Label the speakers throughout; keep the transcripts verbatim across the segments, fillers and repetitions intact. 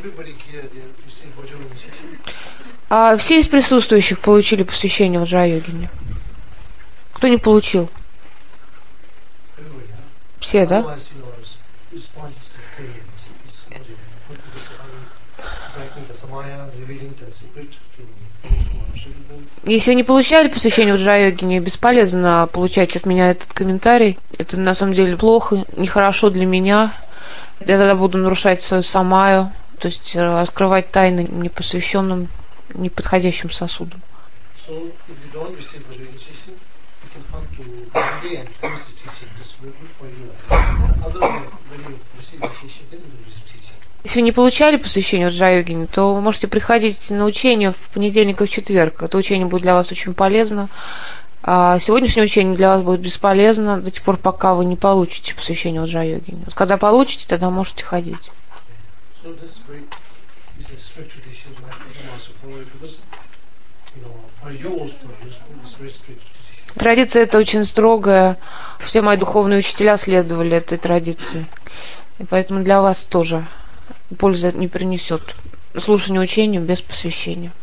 Speaker 1: А все из присутствующих получили посвящение в Ваджра-йогине? Кто не получил? Все, да? Если вы не получали посвящение в Ваджра-йогине, бесполезно получать от меня этот комментарий. Это на самом деле плохо, нехорошо для меня. Я тогда буду нарушать свою самаю, то есть раскрывать тайны непосвященным, неподходящим сосудам. Если вы не получали посвящение в Ваджра-йогине, то вы можете приходить на учение в понедельник и в четверг. Это учение будет для вас очень полезно. А сегодняшнее учение для вас будет бесполезно до тех пор, пока вы не получите посвящение в Ваджра-йогине. Вот когда получите, тогда можете ходить. Традиция эта очень строгая. Все мои духовные учителя следовали этой традиции. И поэтому для вас тоже пользы не принесет слушание учения без посвящения.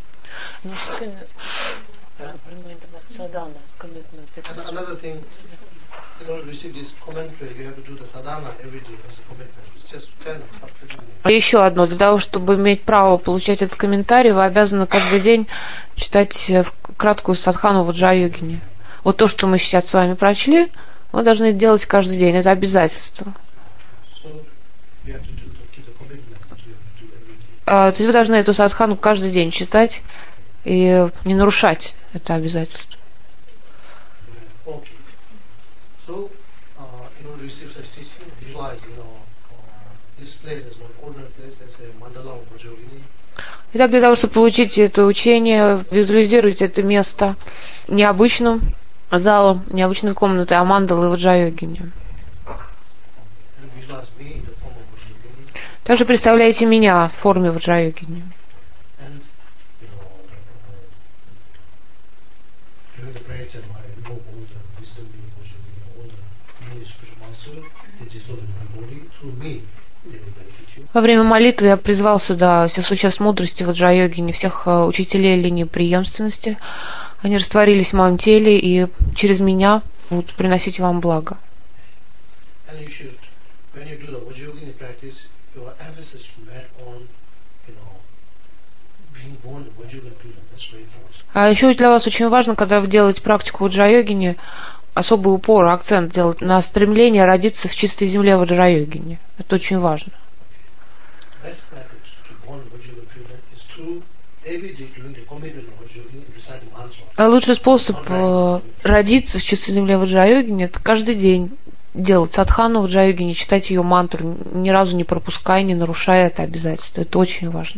Speaker 1: Еще одно. Для того, чтобы иметь право получать этот комментарий, вы обязаны каждый день читать краткую садхану в Ваджра-йогине. Вот то, что мы сейчас с вами прочли, вы должны делать каждый день. Это обязательство. А, то есть вы должны эту садхану каждый день читать и не нарушать это обязательство. Итак, для того, чтобы получить это учение, визуализируйте это место необычным залом, необычной комнатой, а мандалы в Ваджра-йогине. Также представляете меня в форме Ваджра-йогине. Во время молитвы я призвал сюда все существ мудрости в Ваджра-йогине, всех учителей линии преемственности. Они растворились в моем теле и через меня будут приносить вам благо. А еще для вас очень важно, когда вы делаете практику в Ваджра-йогине, особый упор, акцент делать на стремление родиться в чистой земле в Ваджра-йогине. Это очень важно. А лучший способ э, родиться в чистой земле в Ваджра-йогине — это каждый день делать садхану в Ваджра-йогине, читать ее мантру, ни разу не пропуская, не нарушая это обязательство. Это очень важно.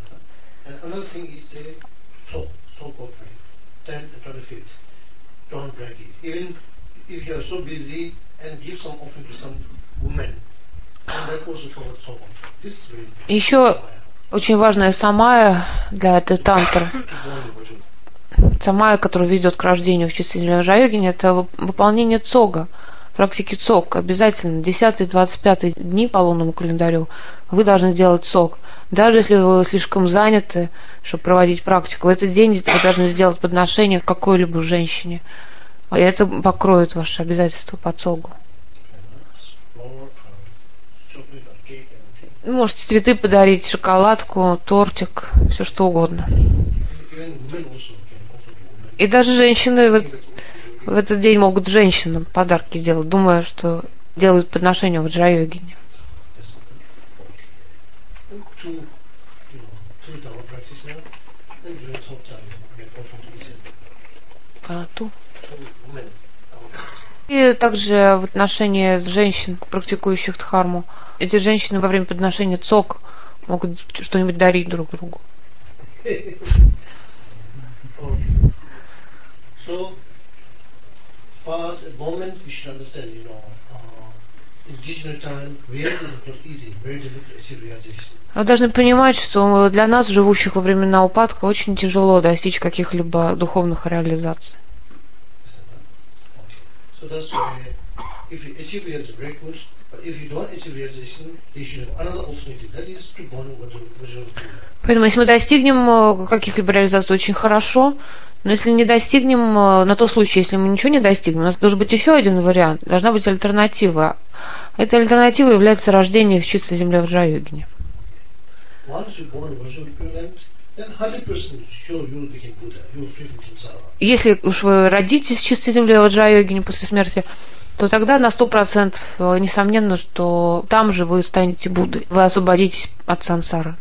Speaker 1: Еще очень важная самая для этой тантры, самая, которая ведет к рождению в чистой земле в Ваджра-йогине, это выполнение цога, практики цог. Обязательно десятый двадцать пятый дни по лунному календарю вы должны делать цог. Даже если вы слишком заняты, чтобы проводить практику, в этот день вы должны сделать подношение какой-либо женщине. И это покроет ваши обязательства по цогу. Можете цветы подарить, шоколадку, тортик, все что угодно. И даже женщины в, в этот день могут женщинам подарки делать, думая, что делают подношение в Ваджра-йогине. И также в отношении женщин, практикующих дхарму, эти женщины во время подношения цог могут что-нибудь дарить друг другу. Вы должны понимать, что для нас, живущих во времена упадка, очень тяжело достичь каких-либо духовных реализаций. Поэтому, если мы достигнем каких-либо реализаций, очень хорошо, но если не достигнем, на тот случай, если мы ничего не достигнем, у нас должен быть еще один вариант, должна быть альтернатива. Эта альтернатива является рождение в чистой земле Ваджрайогине. Если уж вы родитесь в чистой земле Ваджрайогине после смерти, то тогда на сто процентов несомненно, что там же вы станете Буддой, вы освободитесь от сансары.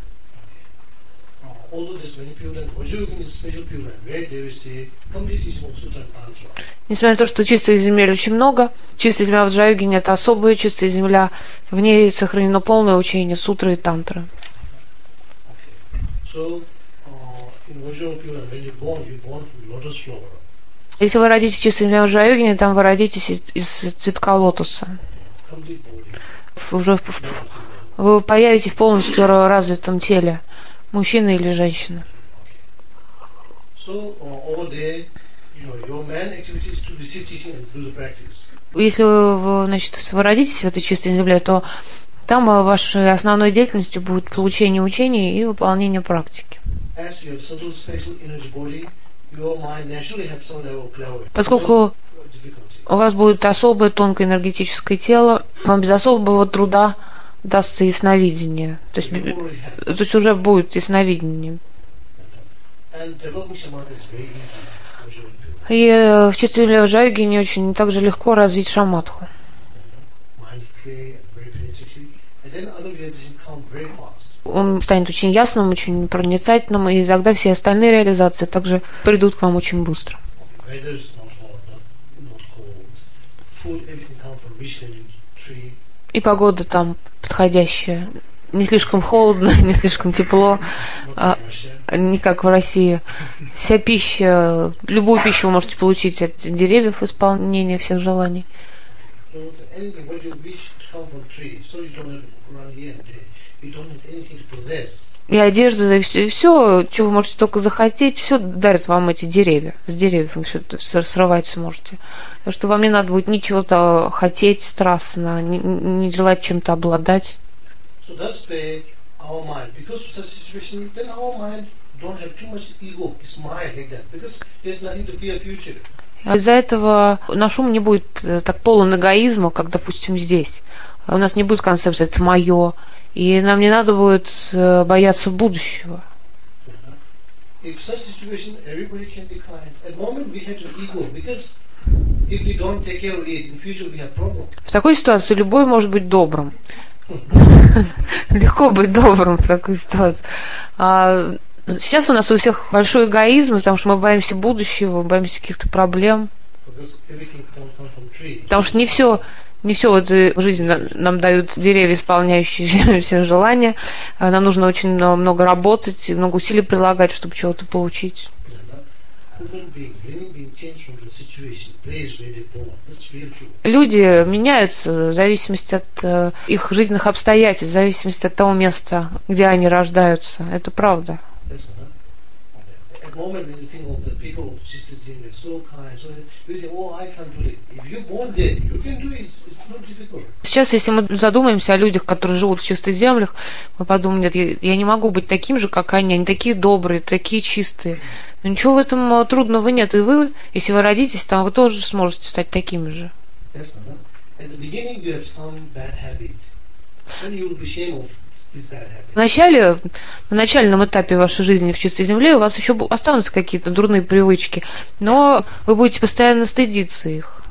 Speaker 1: Несмотря на то, что чистой земель очень много, чистая земля Ваджрайогине — это особая чистая земля, в ней сохранено полное учение сутры и тантры. Если вы родитесь в чистой земле Ваджрайогине, там вы родитесь из, из цветка лотоса. Уже в, вы появитесь в полностью развитом теле, мужчина или женщина. Если вы, значит, вы родитесь в этой чистой земле, то там вашей основной деятельностью будет получение учений и выполнение практики. Поскольку у вас будет особое тонкое энергетическое тело, вам без особого труда дастся ясновидение. То есть, то есть уже будет ясновидение. И в чистой земле Ваджрайогине очень также легко развить шаматху. Он станет очень ясным, очень проницательным, и тогда все остальные реализации также придут к вам очень быстро. И погода там подходящая. Не слишком холодно, не слишком тепло, а, не как в России. Вся пища, любую пищу вы можете получить от деревьев, исполнения всех желаний. И одежда, и все, и все, чего вы можете только захотеть, все дарят вам эти деревья. С деревьев вы все срывать сможете. Так что вам не надо будет ничего-то хотеть страстно, не, не желать чем-то обладать. Из-за этого наш ум не будет так полон эгоизма, как, допустим, здесь. У нас не будет концепции «это мое», и нам не надо будет бояться будущего. В такой ситуации любой может быть добрым. Легко быть добрым в такой ситуации. А сейчас у нас у всех большой эгоизм, потому что мы боимся будущего, боимся каких-то проблем. Потому что не все, не все вот в жизни нам дают деревья, исполняющие все желания. Нам нужно очень много работать, много усилий прилагать, чтобы чего-то получить. Люди меняются в зависимости от э, их жизненных обстоятельств, в зависимости от того места, где они рождаются. Это правда. Сейчас, если мы задумаемся о людях, которые живут в чистых землях, мы подумаем, нет, я, я не могу быть таким же, как они, они такие добрые, такие чистые. Но ничего в этом трудного нет. И вы, если вы родитесь там, вы тоже сможете стать такими же. Вначале, на начальном этапе вашей жизни в чистой земле у вас еще останутся какие-то дурные привычки, но вы будете постоянно стыдиться их.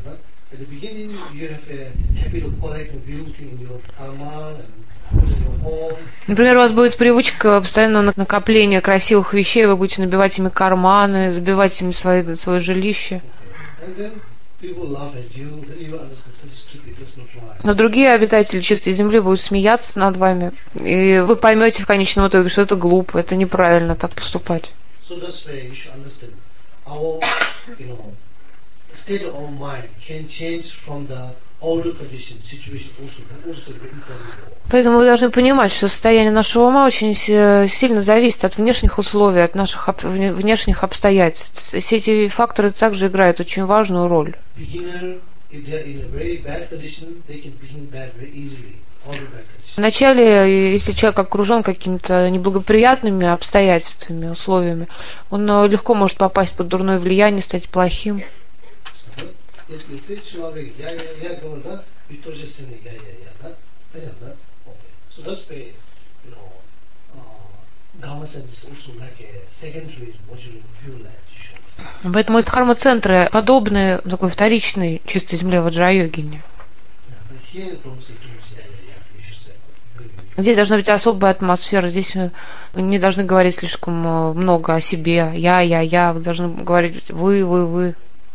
Speaker 1: Например, у вас будет привычка постоянного накопления красивых вещей, вы будете набивать ими карманы, забивать ими свои, свое жилище. Но другие обитатели чистой земли будут смеяться над вами, и вы поймете в конечном итоге, что это глупо, это неправильно так поступать. Поэтому вы должны понимать, что состояние нашего ума очень сильно зависит от внешних условий, от наших внешних обстоятельств. Все эти факторы также играют очень важную роль.
Speaker 2: if they are in a very bad condition, they can begin bad very easily. All the bad conditions.
Speaker 1: Вначале, если человек окружен какими-то неблагоприятными обстоятельствами, условиями, он э, легко может попасть под дурное влияние, стать плохим.
Speaker 2: Если человек, я, я, я говорю, да, вы тоже сильны, я, я, я, да, понятно? Okay. So that's why, you know, uh, Dharma center is also like a secondary module in pure land.
Speaker 1: Поэтому это дхарма-центры подобны такой вторичной чистой земле ваджра-йогине. Здесь должна быть особая атмосфера, здесь вы не должны говорить слишком много о себе. Я, я, я. Вы должны говорить вы, вы, вы.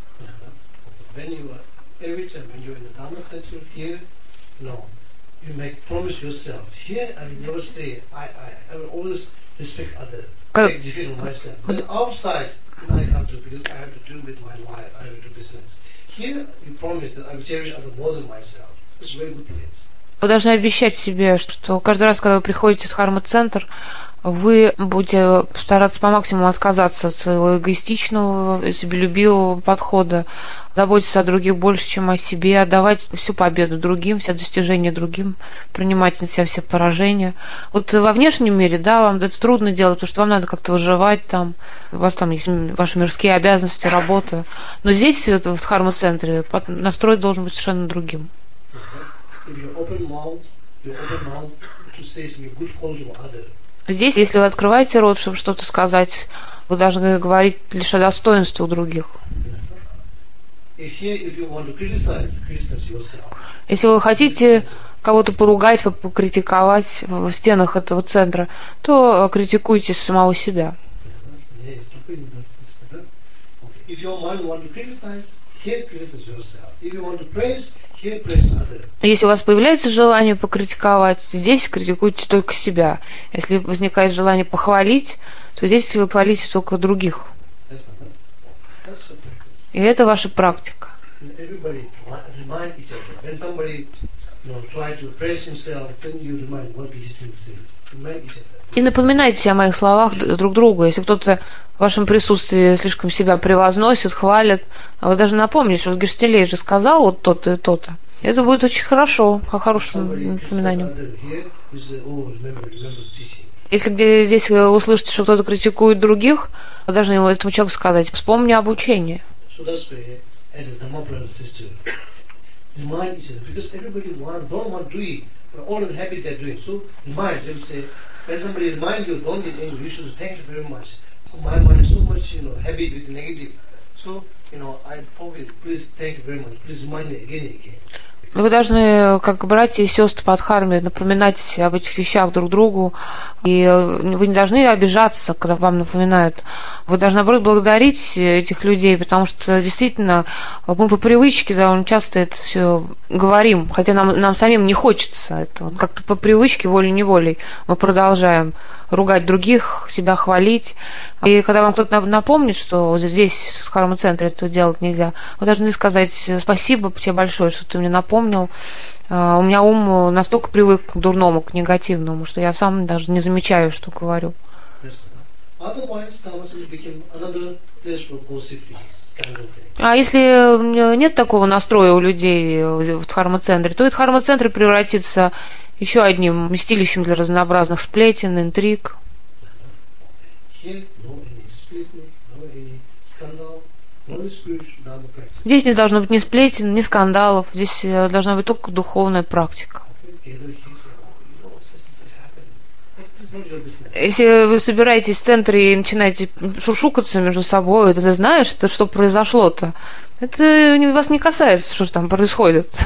Speaker 2: I have to, because I have to do with my life, I have to do business. Here, you promise that I will cherish other more than myself. It's a very good place.
Speaker 1: Вы должны обещать себе, что каждый раз, когда вы приходите в дхарма-центр, вы будете стараться по максимуму отказаться от своего эгоистичного, себелюбивого подхода, заботиться о других больше, чем о себе, отдавать всю победу другим, все достижения другим, принимать на себя все поражения. Вот во внешнем мире, да, вам это трудно делать, потому что вам надо как-то выживать там, у вас там есть ваши мирские обязанности, работа. Но здесь, в дхарма-центре, настрой должен быть совершенно другим. Здесь, если вы открываете рот, чтобы что-то сказать, вы должны говорить лишь о достоинствах других. Если вы хотите кого-то поругать, покритиковать в стенах этого центра, то критикуйте самого себя. Если у вас появляется желание покритиковать, здесь критикуйте только себя. Если возникает желание похвалить, то здесь вы хвалите только других. И это ваша практика. И напоминайте о моих словах друг другу. Если кто-то в вашем присутствии слишком себя превозносит, хвалит, а вы должны напомнить, что Гештилей же сказал вот то-то и то-то. Это будет очень хорошо, как хорошим напоминанием. Если где здесь услышите, что кто-то критикует других, вы должны этому человеку сказать: вспомни об учении.
Speaker 2: When somebody reminds you, don't get angry. You should thank you very much. My mind is so much, you know, heavy with negative. So, you know, I forgive. Please thank you very much. Please remind me again and again.
Speaker 1: Вы должны, как братья и сестры по дхарме, напоминать об этих вещах друг другу. И вы не должны обижаться, когда вам напоминают. Вы должны, наоборот, благодарить этих людей, потому что действительно мы по привычке довольно часто это все говорим, хотя нам, нам самим не хочется этого. Как-то по привычке, волей-неволей мы продолжаем ругать других, себя хвалить. И когда вам кто-то напомнит, что здесь, в дхарма-центре, это делать нельзя, вы должны сказать: спасибо тебе большое, что ты мне напомнил. У меня ум настолько привык к дурному, к негативному, что я сам даже не замечаю, что говорю. А если нет такого настроя у людей в дхарма-центре, то и дхарма-центр превратится еще одним вместилищем для разнообразных сплетен, интриг. Здесь не должно быть ни сплетен, ни скандалов. Здесь должна быть только духовная практика. Если вы собираетесь в центре и начинаете шушукаться между собой, ты знаешь, что, что произошло-то? Это вас не касается, что там происходит.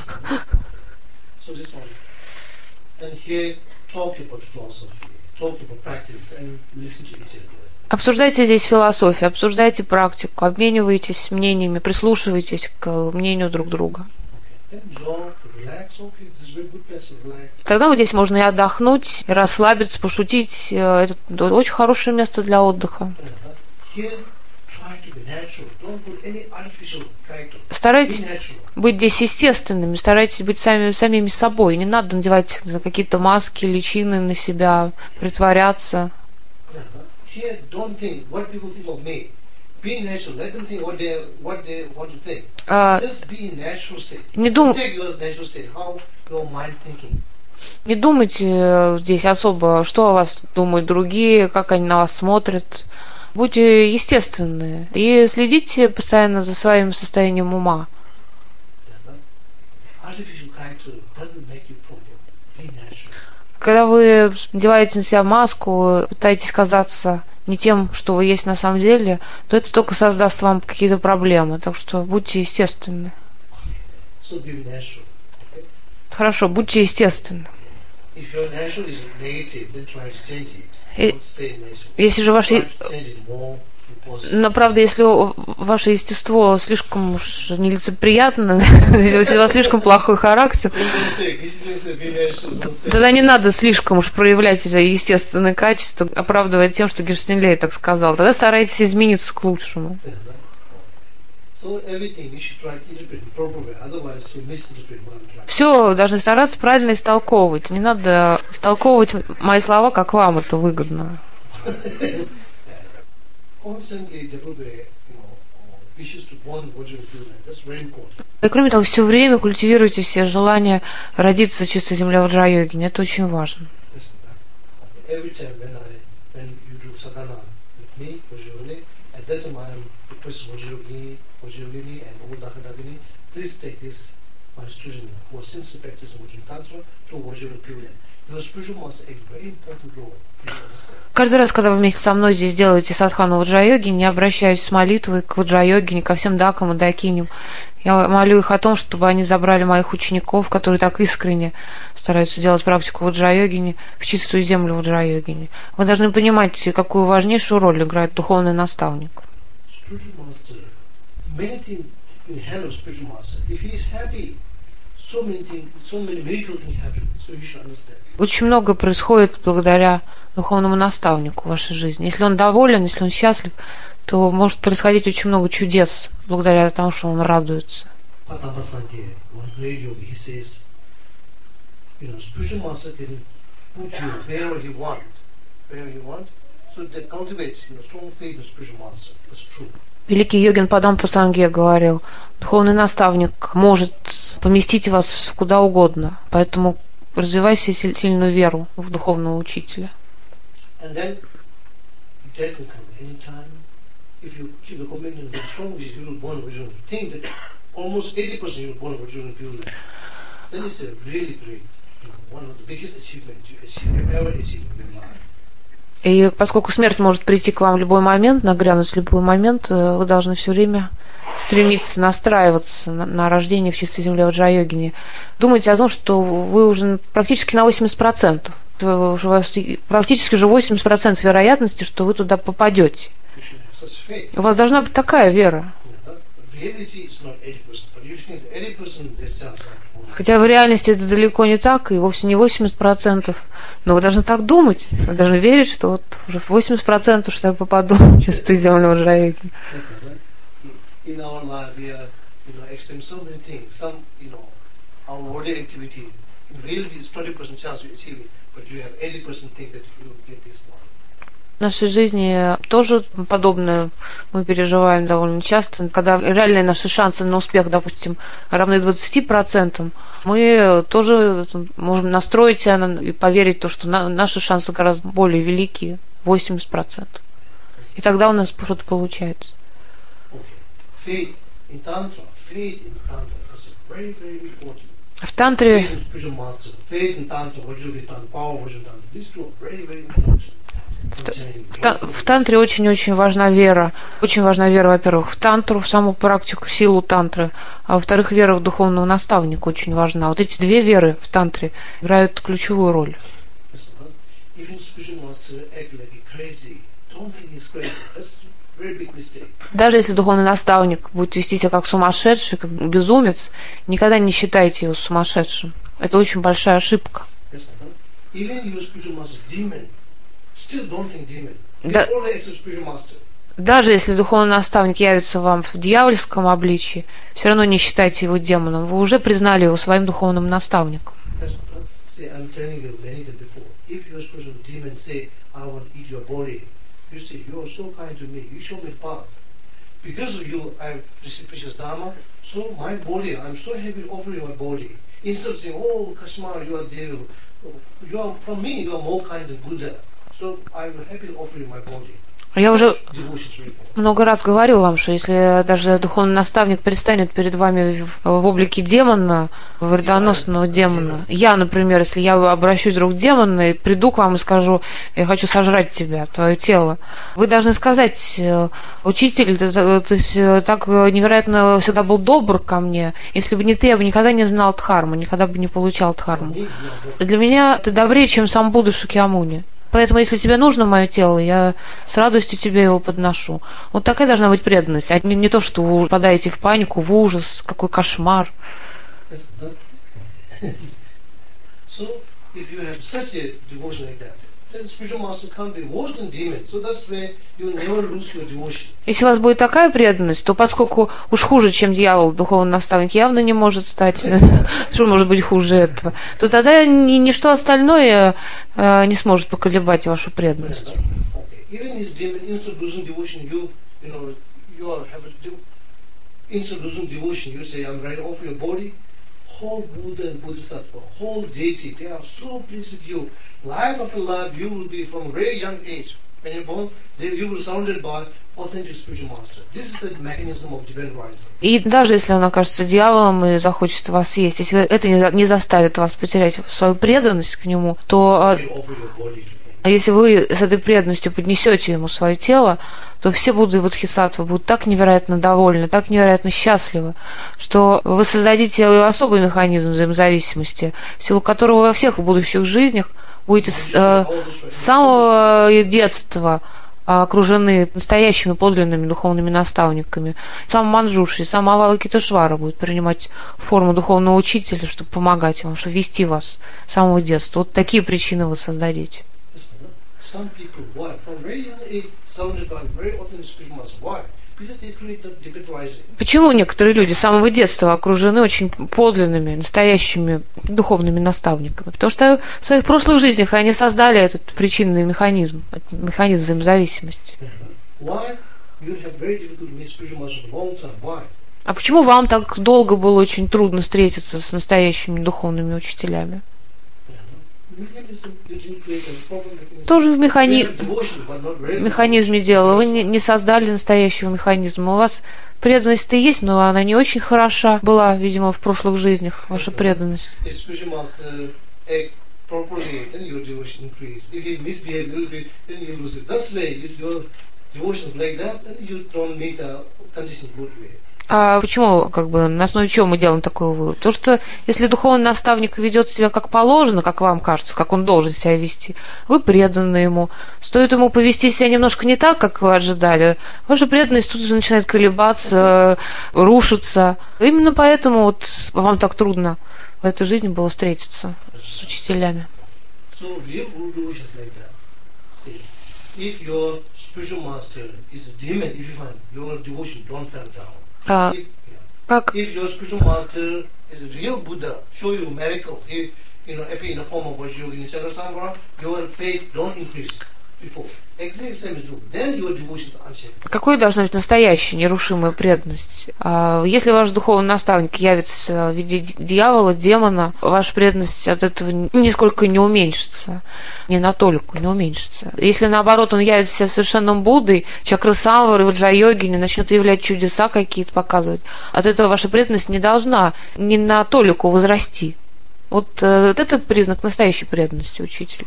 Speaker 1: Обсуждайте здесь философию, обсуждайте практику, обменивайтесь мнениями, прислушивайтесь к мнению друг друга. Тогда вот здесь можно и отдохнуть, и расслабиться, пошутить. Это очень хорошее место для отдыха. Старайтесь быть здесь естественными, старайтесь быть сами, самими собой. Не надо надевать какие-то маски, личины на себя, притворяться.
Speaker 2: Be natural. Let them think what they what they want to think.
Speaker 1: А,
Speaker 2: Just be in natural state.
Speaker 1: не, дум,
Speaker 2: Take your natural state. How your mind thinking.
Speaker 1: не думайте э, здесь особо, что о вас думают другие, как они на вас смотрят. Будьте естественны и следите постоянно за своим состоянием ума.
Speaker 2: Artificial character doesn't make you problem. Be natural.
Speaker 1: Когда вы надеваете на себя маску, пытаетесь казаться не тем, что вы есть на самом деле, то это только создаст вам какие-то проблемы. Так что будьте естественны.
Speaker 2: So be natural. Okay?
Speaker 1: Хорошо, будьте естественны.
Speaker 2: If your natural is negative, then try to change it.
Speaker 1: И-
Speaker 2: Don't stay natural.
Speaker 1: Если же ваше...
Speaker 2: Try to change it more to positive.
Speaker 1: Но, правда, если у- ваше естество слишком уж нелицеприятно, если у вас слишком плохой характер,
Speaker 2: Don't say, this is be natural. Don't say.
Speaker 1: тогда не надо слишком уж проявлять эти естественные качества, оправдывая тем, что Герштенлей так сказал. Тогда старайтесь измениться к лучшему.
Speaker 2: So everything you should try to interpret in proper way. Otherwise, you misinterpret what I'm trying.
Speaker 1: Все должны стараться правильно истолковывать. Не надо истолковывать мои слова, как вам это выгодно.
Speaker 2: Constantly develop a, you know, uh, wishes to born virtual human. That's very important.
Speaker 1: И кроме того, все время культивируйте все желания родиться в чистой земле Ваджра-йогине. Это очень важно.
Speaker 2: Listen, uh, every time when I when you do sadhana with me, Vajrayogini, at that time I am request Vajrayogini, Vajrayogini and all Dakadagini, please take this my student who are since practicing Vajrayogini Tantra to Vajrayogini Pure. Your spiritual master a very important role. You understand?
Speaker 1: Каждый раз, когда вы вместе со мной здесь делаете садхану Ваджра-йоги, не обращаюсь с молитвой к Ваджра-йогине, ко всем дакам и дакиням. Я молю их о том, чтобы они забрали моих учеников, которые так искренне стараются делать практику Ваджра-йогини, в чистую землю Ваджра-йогини. Вы должны понимать, какую важнейшую роль играет духовный наставник.
Speaker 2: Spiritual master, many things in hand of spiritual master. If he is happy, so many things, so many miracle things happen. So you should understand.
Speaker 1: Очень много происходит благодаря духовному наставнику в вашей жизни. Если он доволен, если он счастлив, то может происходить очень много чудес благодаря тому, что он радуется.
Speaker 2: Patapasangye, one great yogi, he says, you know, spiritual master can put you wherever he want, wherever he want. So that cultivates, you know, strong faith in spiritual master. That's true.
Speaker 1: Великий йогин Падампа Сангья говорил, духовный наставник может поместить вас куда угодно, поэтому развивайте сильную веру в духовного учителя.
Speaker 2: And then death can come anytime. If you keep the commitment very strong, you will born original. Think that almost eighty percent you will born original pure. Then it's a really great, you know, one of the biggest achievements you achieve, you ever achieve in your life.
Speaker 1: И поскольку смерть может прийти к вам в любой момент, нагрянуть в любой момент, вы должны все время стремиться, настраиваться на, на рождение в чистой земле Ваджра-йогини. Думайте о том, что вы уже практически на восемьдесят процентов. У вас практически уже восемьдесят процентов вероятности, что вы туда попадете.
Speaker 2: You should have such faith.
Speaker 1: У вас должна быть такая вера.
Speaker 2: You know, that reality is not eighty percent, but you think that eighty percent there's chance of.
Speaker 1: Хотя в реальности это далеко не так, и вовсе не восемьдесят процентов. Но вы должны так думать. Вы должны верить, что вот уже восемьдесят процентов, что я попаду в чистую землю Ваджра-йогини.
Speaker 2: In our life, we are, you know, experiencing so many things. Some, you know, our body activity. In reality, it's twenty percent chance you achieve it, but you have eighty percent think that you will get this one.
Speaker 1: В нашей жизни тоже подобное мы переживаем довольно часто. Когда реальные наши шансы на успех, допустим, равны двадцати процентам, мы тоже можем настроить себя и поверить в то, что наши шансы гораздо более великие, восемьдесят процентов. И тогда у нас что-то получается.
Speaker 2: Faith in Tantra, faith in Tantra, that's very, very important.
Speaker 1: В тантре,
Speaker 2: Faith in spiritual master, faith in Tantra, Vajrayogini Tantra, power Vajrayogini Tantra, these two are very, very important.
Speaker 1: в, та- в тантре очень-очень важна вера. Очень важна вера, во-первых, в тантру, в саму практику, силу тантры, а во-вторых, вера в духовного наставника очень важна. Вот эти две веры в тантре играют ключевую роль.
Speaker 2: Even spiritual master act like a crazy, don't think he's crazy. That's a very big mistake.
Speaker 1: Даже если духовный наставник будет вести себя как сумасшедший, как безумец, никогда не считайте его сумасшедшим. Это очень большая ошибка.
Speaker 2: That's not. Even your spiritual master demon, still don't think demon. They
Speaker 1: Да-
Speaker 2: already accept spiritual master.
Speaker 1: Даже если духовный наставник явится вам в дьявольском обличии, все равно не считайте его демоном. Вы уже признали его своим духовным наставником.
Speaker 2: That's not. See, I'm telling you many times before. If your spiritual demon say, I want to eat your body, you say, you are so kind to me, you show me the path. because of you, I received precious Dharma. So my body, I'm so happy to offer you my body. Instead of saying, oh, Kashmir, you are devil. You are, from me, you are more kind than Buddha. So I will happy to offer you my body.
Speaker 1: Я уже много раз говорил вам, что если даже духовный наставник предстанет перед вами в, в облике демона, вредоносного демона, я, например, если я обращусь вдруг к демону и приду к вам и скажу, я хочу сожрать тебя, твое тело, вы должны сказать, учитель, ты, ты так невероятно всегда был добр ко мне, если бы не ты, я бы никогда не знал дхарму, никогда бы не получал дхарму. Для меня ты добрее, чем сам Будда Шакьямуни. Поэтому, если тебе нужно мое тело, я с радостью тебе его подношу. Вот такая должна быть преданность, а не, не то, что вы впадаете в панику, в ужас, какой кошмар. Если у вас будет такая преданность, то поскольку уж хуже, чем дьявол, духовный наставник явно не может стать, что может быть хуже этого, то тогда ни, ничто остальное э, не сможет поколебать вашу преданность.
Speaker 2: Whole Buddha and Bodhisattva, whole deity, they are so pleased with you. Life after life, you will be from a very young age. When you're born, they, you will be surrounded by authentic spiritual master. This is the mechanism of divine rising.
Speaker 1: И даже если он окажется дьяволом и захочет вас съесть, если это не, за, не заставит вас потерять свою преданность к нему, то а если вы с этой преданностью поднесете ему свое тело, то все Будды и Бодхисаттвы будут так невероятно довольны, так невероятно счастливы, что вы создадите особый механизм взаимозависимости, в силу которого во всех будущих жизнях будете с, э, с самого детства окружены настоящими подлинными духовными наставниками. Сам Манджушри, сам Авалокитешвара будет принимать форму духовного учителя, чтобы помогать вам, чтобы вести вас с самого детства. Вот такие причины вы создадите.
Speaker 2: Some people, why? From very young age, surrounded by very authentic spiritual master. Why? Because they create the divine rising.
Speaker 1: Почему некоторые люди с самого детства окружены очень подлинными, настоящими духовными наставниками? Потому что в своих прошлых жизнях они создали этот причинный механизм, механизм взаимозависимости.
Speaker 2: Why? You have very difficult to meet spiritual master for a long time. Why?
Speaker 1: А почему вам так долго было очень трудно встретиться с настоящими духовными учителями? Тоже в механи... механизме дела. Вы не, не создали настоящего механизма. У вас преданность-то есть, но она не очень хороша была, видимо, в прошлых жизнях, ваша преданность. А почему, как бы, на основе чего мы делаем такой вывод? То, что если духовный наставник ведет себя как положено, как вам кажется, как он должен себя вести, вы преданы ему. Стоит ему повести себя немножко не так, как вы ожидали, ваша преданность тут же начинает колебаться, рушиться. Именно поэтому вот вам так трудно в этой жизни было встретиться с учителями. А, как какой должна быть настоящая нерушимая преданность? А, если ваш духовный наставник явится в виде дьявола, демона, ваша преданность от этого нисколько не уменьшится, не на толику не уменьшится. Если наоборот он явится совершенным Буддой, Чакрасамварой, Ваджра-йогини, начнет являть чудеса какие-то показывать, от этого ваша преданность не должна ни на толику возрасти. Вот, э, вот это признак настоящей преданности учителю.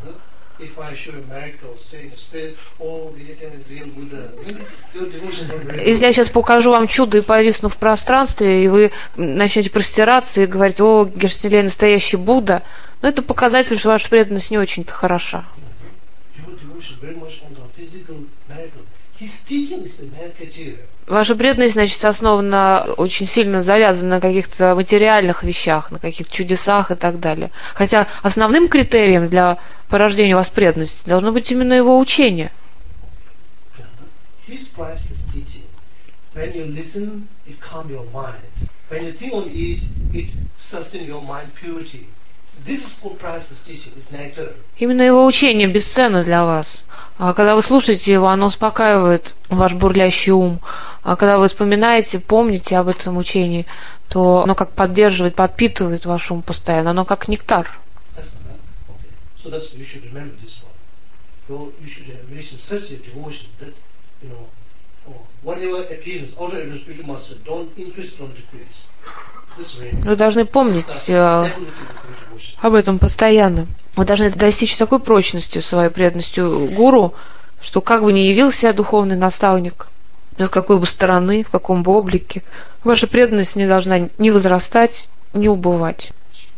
Speaker 1: Если я сейчас покажу вам чудо и повисну в пространстве, и вы начнете простираться и говорить: о, Герштилей настоящий Будда, ну это показатель, что ваша преданность не очень-то хороша. Ваша преданность, значит, основана, очень сильно завязана на каких-то материальных вещах, на каких-то чудесах и так далее. Хотя основным критерием для порождения у вас преданности должно быть именно его учение. Именно его учение бесценно для вас. А когда вы слушаете его, оно успокаивает ваш бурлящий ум. А когда вы вспоминаете, помните об этом учении, то оно как поддерживает, подпитывает ваш ум постоянно. Оно как нектар. Вы должны помнить э, об этом постоянно. Вы должны достичь такой прочности своей преданностью гуру, что как бы ни явился духовный наставник, с какой бы стороны, в каком бы облике, ваша преданность не должна ни возрастать, ни убывать.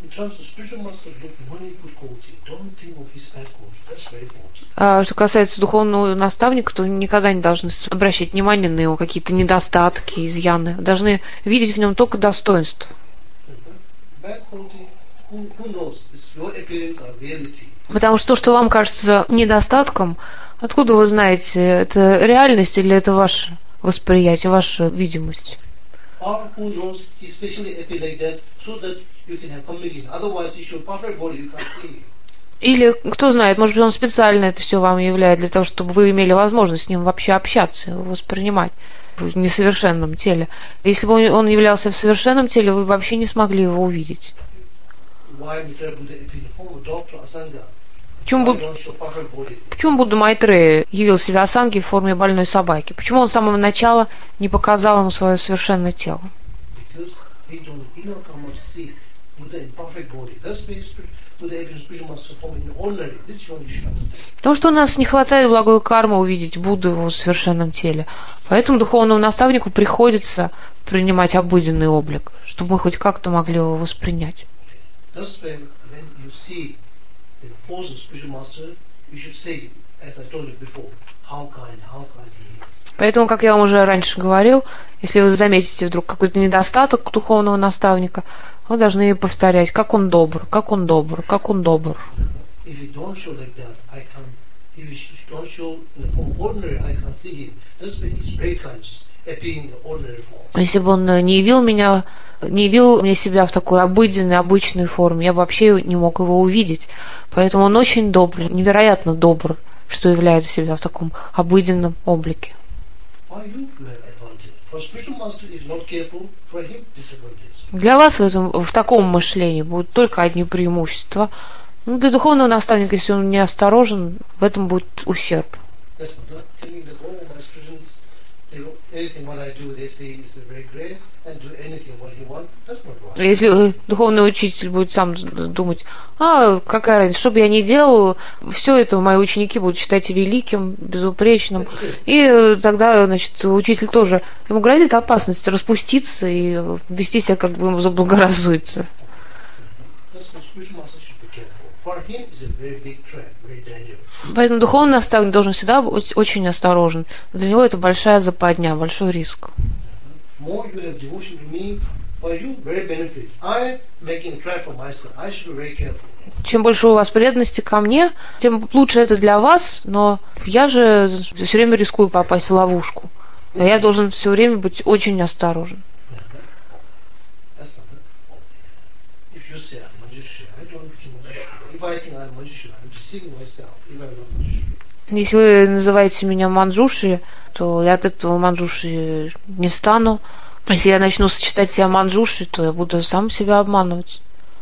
Speaker 1: А что касается духовного наставника, то никогда не должны обращать внимание на его какие-то недостатки, изъяны. Должны видеть в нем только достоинство. Потому что то, что вам кажется недостатком, откуда вы знаете, это реальность или это ваше восприятие, ваша видимость? Или, кто знает, может быть, он специально это все вам являет для того, чтобы вы имели возможность с ним вообще общаться, его воспринимать в несовершенном теле. Если бы он являлся в совершенном теле, вы вообще не смогли его увидеть. Почему, Буд... Почему Будда Майтрея явил себя Асанге в форме больной собаки? Почему он с самого начала не показал ему свое совершенное тело? Потому что у нас не хватает благой кармы увидеть Будду в его совершенном теле. Поэтому духовному наставнику приходится принимать обыденный облик, чтобы мы хоть как-то могли его воспринять. Поэтому, как я вам уже раньше говорил, если вы заметите вдруг какой-то недостаток духовного наставника, вы должны повторять, как он добр, как он добр, как он добр. Если бы он не явил меня, не явил мне себя в такой обыденной, обычной форме, я бы вообще не мог его увидеть. Поэтому он очень добрый, невероятно добр, что являет себя в таком обыденном облике. Для вас в, этом, в таком мышлении будут только одни преимущества. Ну, для духовного наставника, если он не осторожен, в этом будет ущерб. Если духовный учитель будет сам думать, а, какая разница, что бы я ни делал, все это мои ученики будут считать великим, безупречным. И тогда, значит, учитель тоже, ему грозит опасность распуститься и вести себя, как бы ему заблагоразумится. Поэтому духовный наставник должен всегда быть очень осторожен. Для него это большая западня, большой риск. Чем больше у вас преданности ко мне, тем лучше это для вас, но я же все время рискую попасть в ловушку. А я должен все время быть очень осторожен. Если вы называете меня Манджуши, то я от этого Манджуши не стану. Если я начну сочетать себя Манджуши, то я буду сам себя обманывать.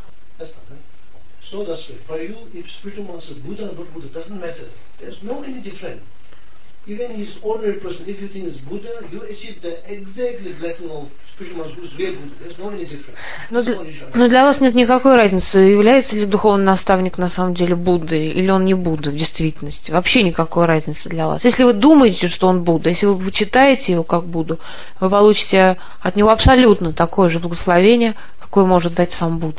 Speaker 2: Even he is ordinary person, if you think it's Buddha, you achieve the exactly blessing of spiritual master who is real Buddha. There's no any difference.
Speaker 1: Но для, но для вас нет никакой разницы, является ли духовный наставник на самом деле Буддой, или он не Будда в действительности. Вообще никакой разницы для вас. Если вы думаете, что он Будда, если вы почитаете его как Будду, вы получите от него абсолютно такое же благословение, какое может дать сам Будда.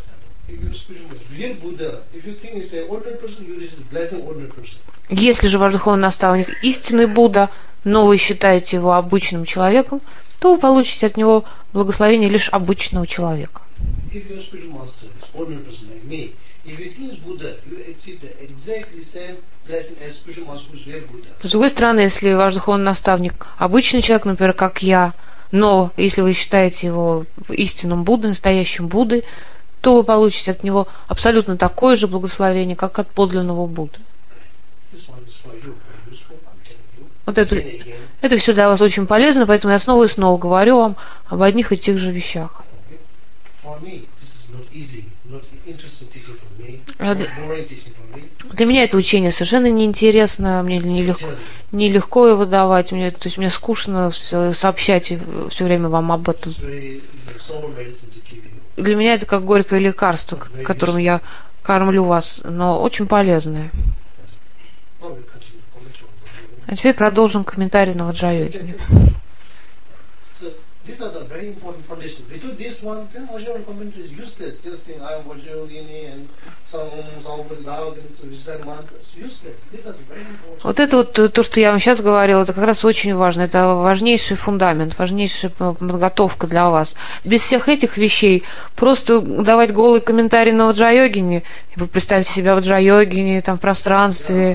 Speaker 1: Если же ваш духовный наставник истинный Будда, но вы считаете его обычным человеком, то вы получите от него благословение лишь обычного человека. С другой стороны, если ваш духовный наставник обычный человек, например, как я, но если вы считаете его истинным Буддой, настоящим Буддой, то вы получите от него абсолютно такое же благословение, как от подлинного Будды. Вот это, это все для вас очень полезно, поэтому я снова и снова говорю вам об одних и тех же вещах. Для меня это учение совершенно неинтересно, мне нелегко, нелегко его давать, мне, то есть мне скучно сообщать все время вам об этом. Для меня это как горькое лекарство, которым я кормлю вас, но очень полезное. А теперь продолжим комментарий на Ваджрайоги.
Speaker 2: These are the very important foundations. Without this one, then Vajrayana commentary is useless. Just saying I am Vajrayogini and some some recite mantras, useless. These are the very important.
Speaker 1: Вот это вот то, что я вам сейчас говорила, это как раз очень важно. Это важнейший фундамент, важнейшая подготовка для вас. Без всех этих вещей просто давать голый комментарий на Ваджрайогине, и вы представьте себя в Ваджрайогине, там в пространстве.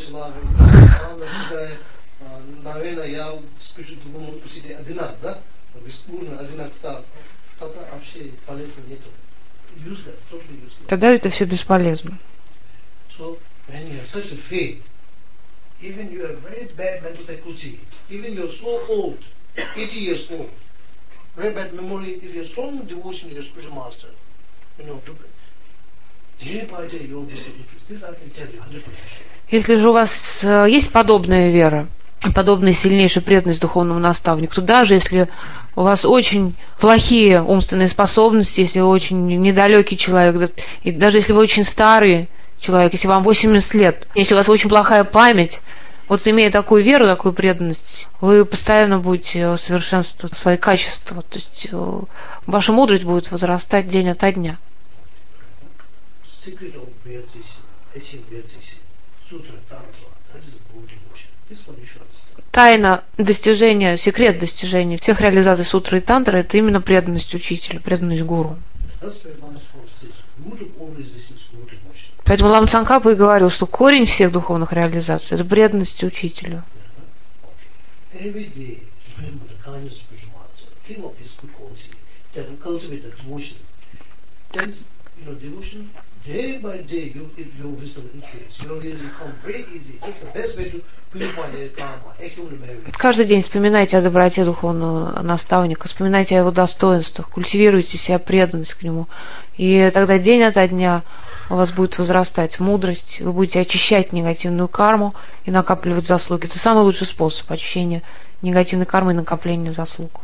Speaker 1: Тогда это все бесполезно. Если же у вас есть подобная вера, подобная сильнейшая преданность духовному наставнику, то даже если у вас очень плохие умственные способности, если вы очень недалекий человек, и даже если вы очень старый человек, если вам восемьдесят лет, если у вас очень плохая память, вот имея такую веру, такую преданность, вы постоянно будете совершенствовать свои качества, то есть ваша мудрость будет возрастать день ото дня. Тайна достижения, секрет достижения всех реализаций сутры и тантры — это именно преданность учителя, преданность гуру. Поэтому Лама Цангкапа и говорил, что корень всех духовных реализаций — это преданность учителю. Каждый день вспоминайте о доброте духовного наставника, вспоминайте о его достоинствах, культивируйте себя преданность к нему. И тогда день ото дня у вас будет возрастать мудрость, вы будете очищать негативную карму и накапливать заслуги. Это самый лучший способ очищения негативной кармы и накопления заслуг.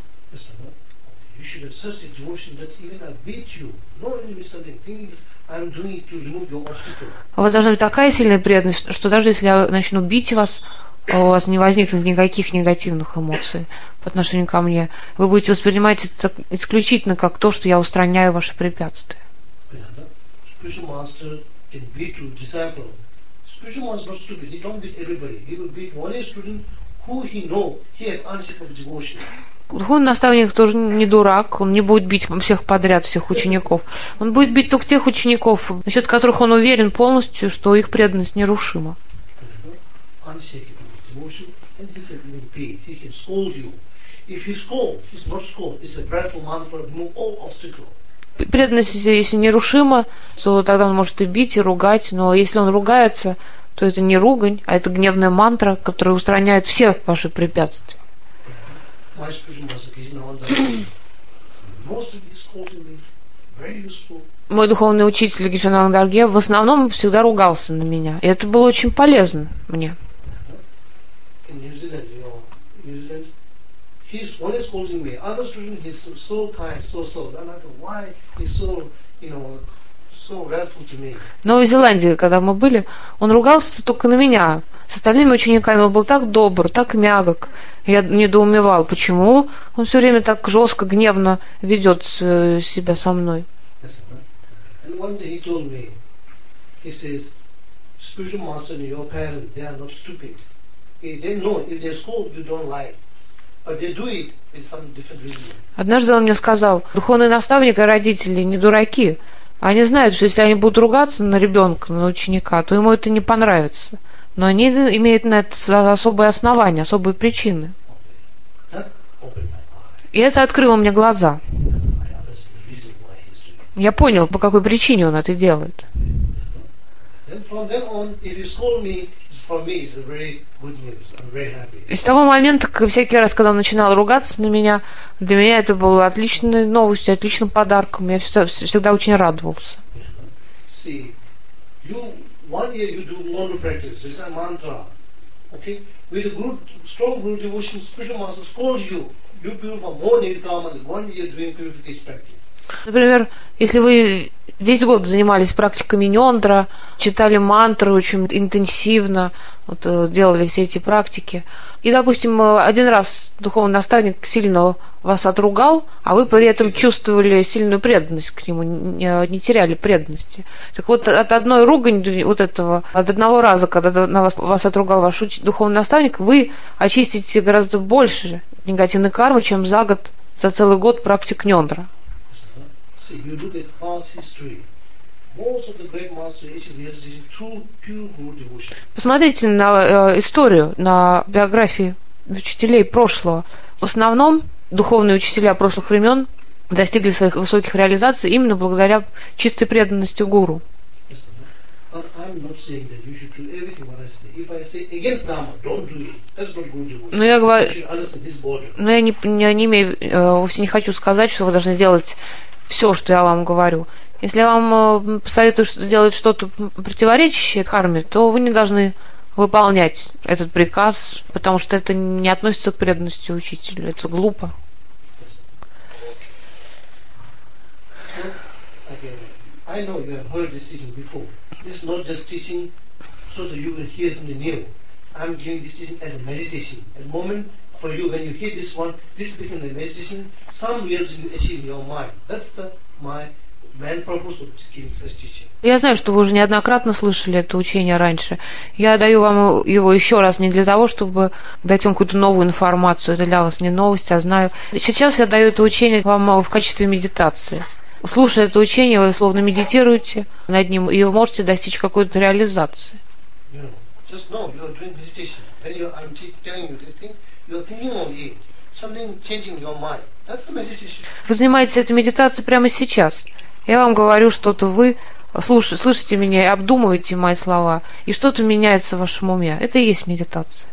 Speaker 1: У вас должна быть такая сильная преданность, что даже если я начну бить вас, у вас не возникнет никаких негативных эмоций по отношению ко мне. Вы будете воспринимать это исключительно как то, что я устраняю ваши препятствия. Духовный наставник тоже не дурак, он не будет бить всех подряд, всех учеников. Он будет бить только тех учеников, насчет которых он уверен полностью, что их преданность нерушима. Преданность, если нерушима, то тогда он может и бить, и ругать, но если он ругается, то это не ругань, а это гневная мантра, которая устраняет все ваши препятствия. Мой духовный учитель Гишанананда Дарге в основном всегда ругался на меня, и это было очень полезно мне. В Новой Зеландии, когда мы были, он ругался только на меня. С остальными учениками он был так добр, так мягок. Я недоумевал, почему он все время так жестко, гневно ведет себя со мной. Однажды он мне сказал: духовный наставник и родители не дураки. Они знают, что если они будут ругаться на ребенка, на ученика, то ему это не понравится. Но они имеют на это особые основания, особые причины. И это открыло мне глаза. Я понял, по какой причине он это делает. И с того момента, как всякий раз, когда он начинал ругаться на меня, для меня это было отличной новостью, отличным подарком. Я всегда, всегда очень радовался. Например, если вы весь год занимались практиками Ньондра, читали мантры очень интенсивно, вот, делали все эти практики, и, допустим, один раз духовный наставник сильно вас отругал, а вы при этом чувствовали сильную преданность к нему, не, не теряли преданности. Так вот, от одной ругани, вот этого, от одного раза, когда на вас, вас отругал ваш уч, духовный наставник, вы очистите гораздо больше негативной кармы, чем за год, за целый год практик Ньондра. Посмотрите на э, историю, на биографии учителей прошлого. В основном духовные учителя прошлых времен достигли своих высоких реализаций именно благодаря чистой преданности гуру. Но я говорю, но я не, не, не имею, э, вовсе не хочу сказать, что вы должны делать все, что я вам говорю. Если я вам посоветую сделать что-то противоречащее карме, то вы не должны выполнять этот приказ, потому что это не относится к преданности учителю. Это глупо.
Speaker 2: For you, when you hear this one, this become the meditation, some realization you achieve in your mind. That's the my main purpose of giving such teaching.
Speaker 1: Я знаю, что вы уже неоднократно слышали это учение раньше. Я даю вам его еще раз не для того, чтобы дать вам какую-то новую информацию. Это для вас не новость, а знаю. Сейчас я даю это учение вам в качестве медитации. Слушая это учение, вы словно медитируете над ним, и вы можете достичь какой-то реализации.
Speaker 2: You know, just know you are doing meditation. When you, I'm telling you this thing, you're thinking of it, something changing your mind. That's the meditation.
Speaker 1: Вы занимаетесь этой медитацией прямо сейчас. Я вам говорю что-то, вы слуш, слышите меня и обдумываете мои слова, и что-то меняется в вашем уме. Это и есть медитация.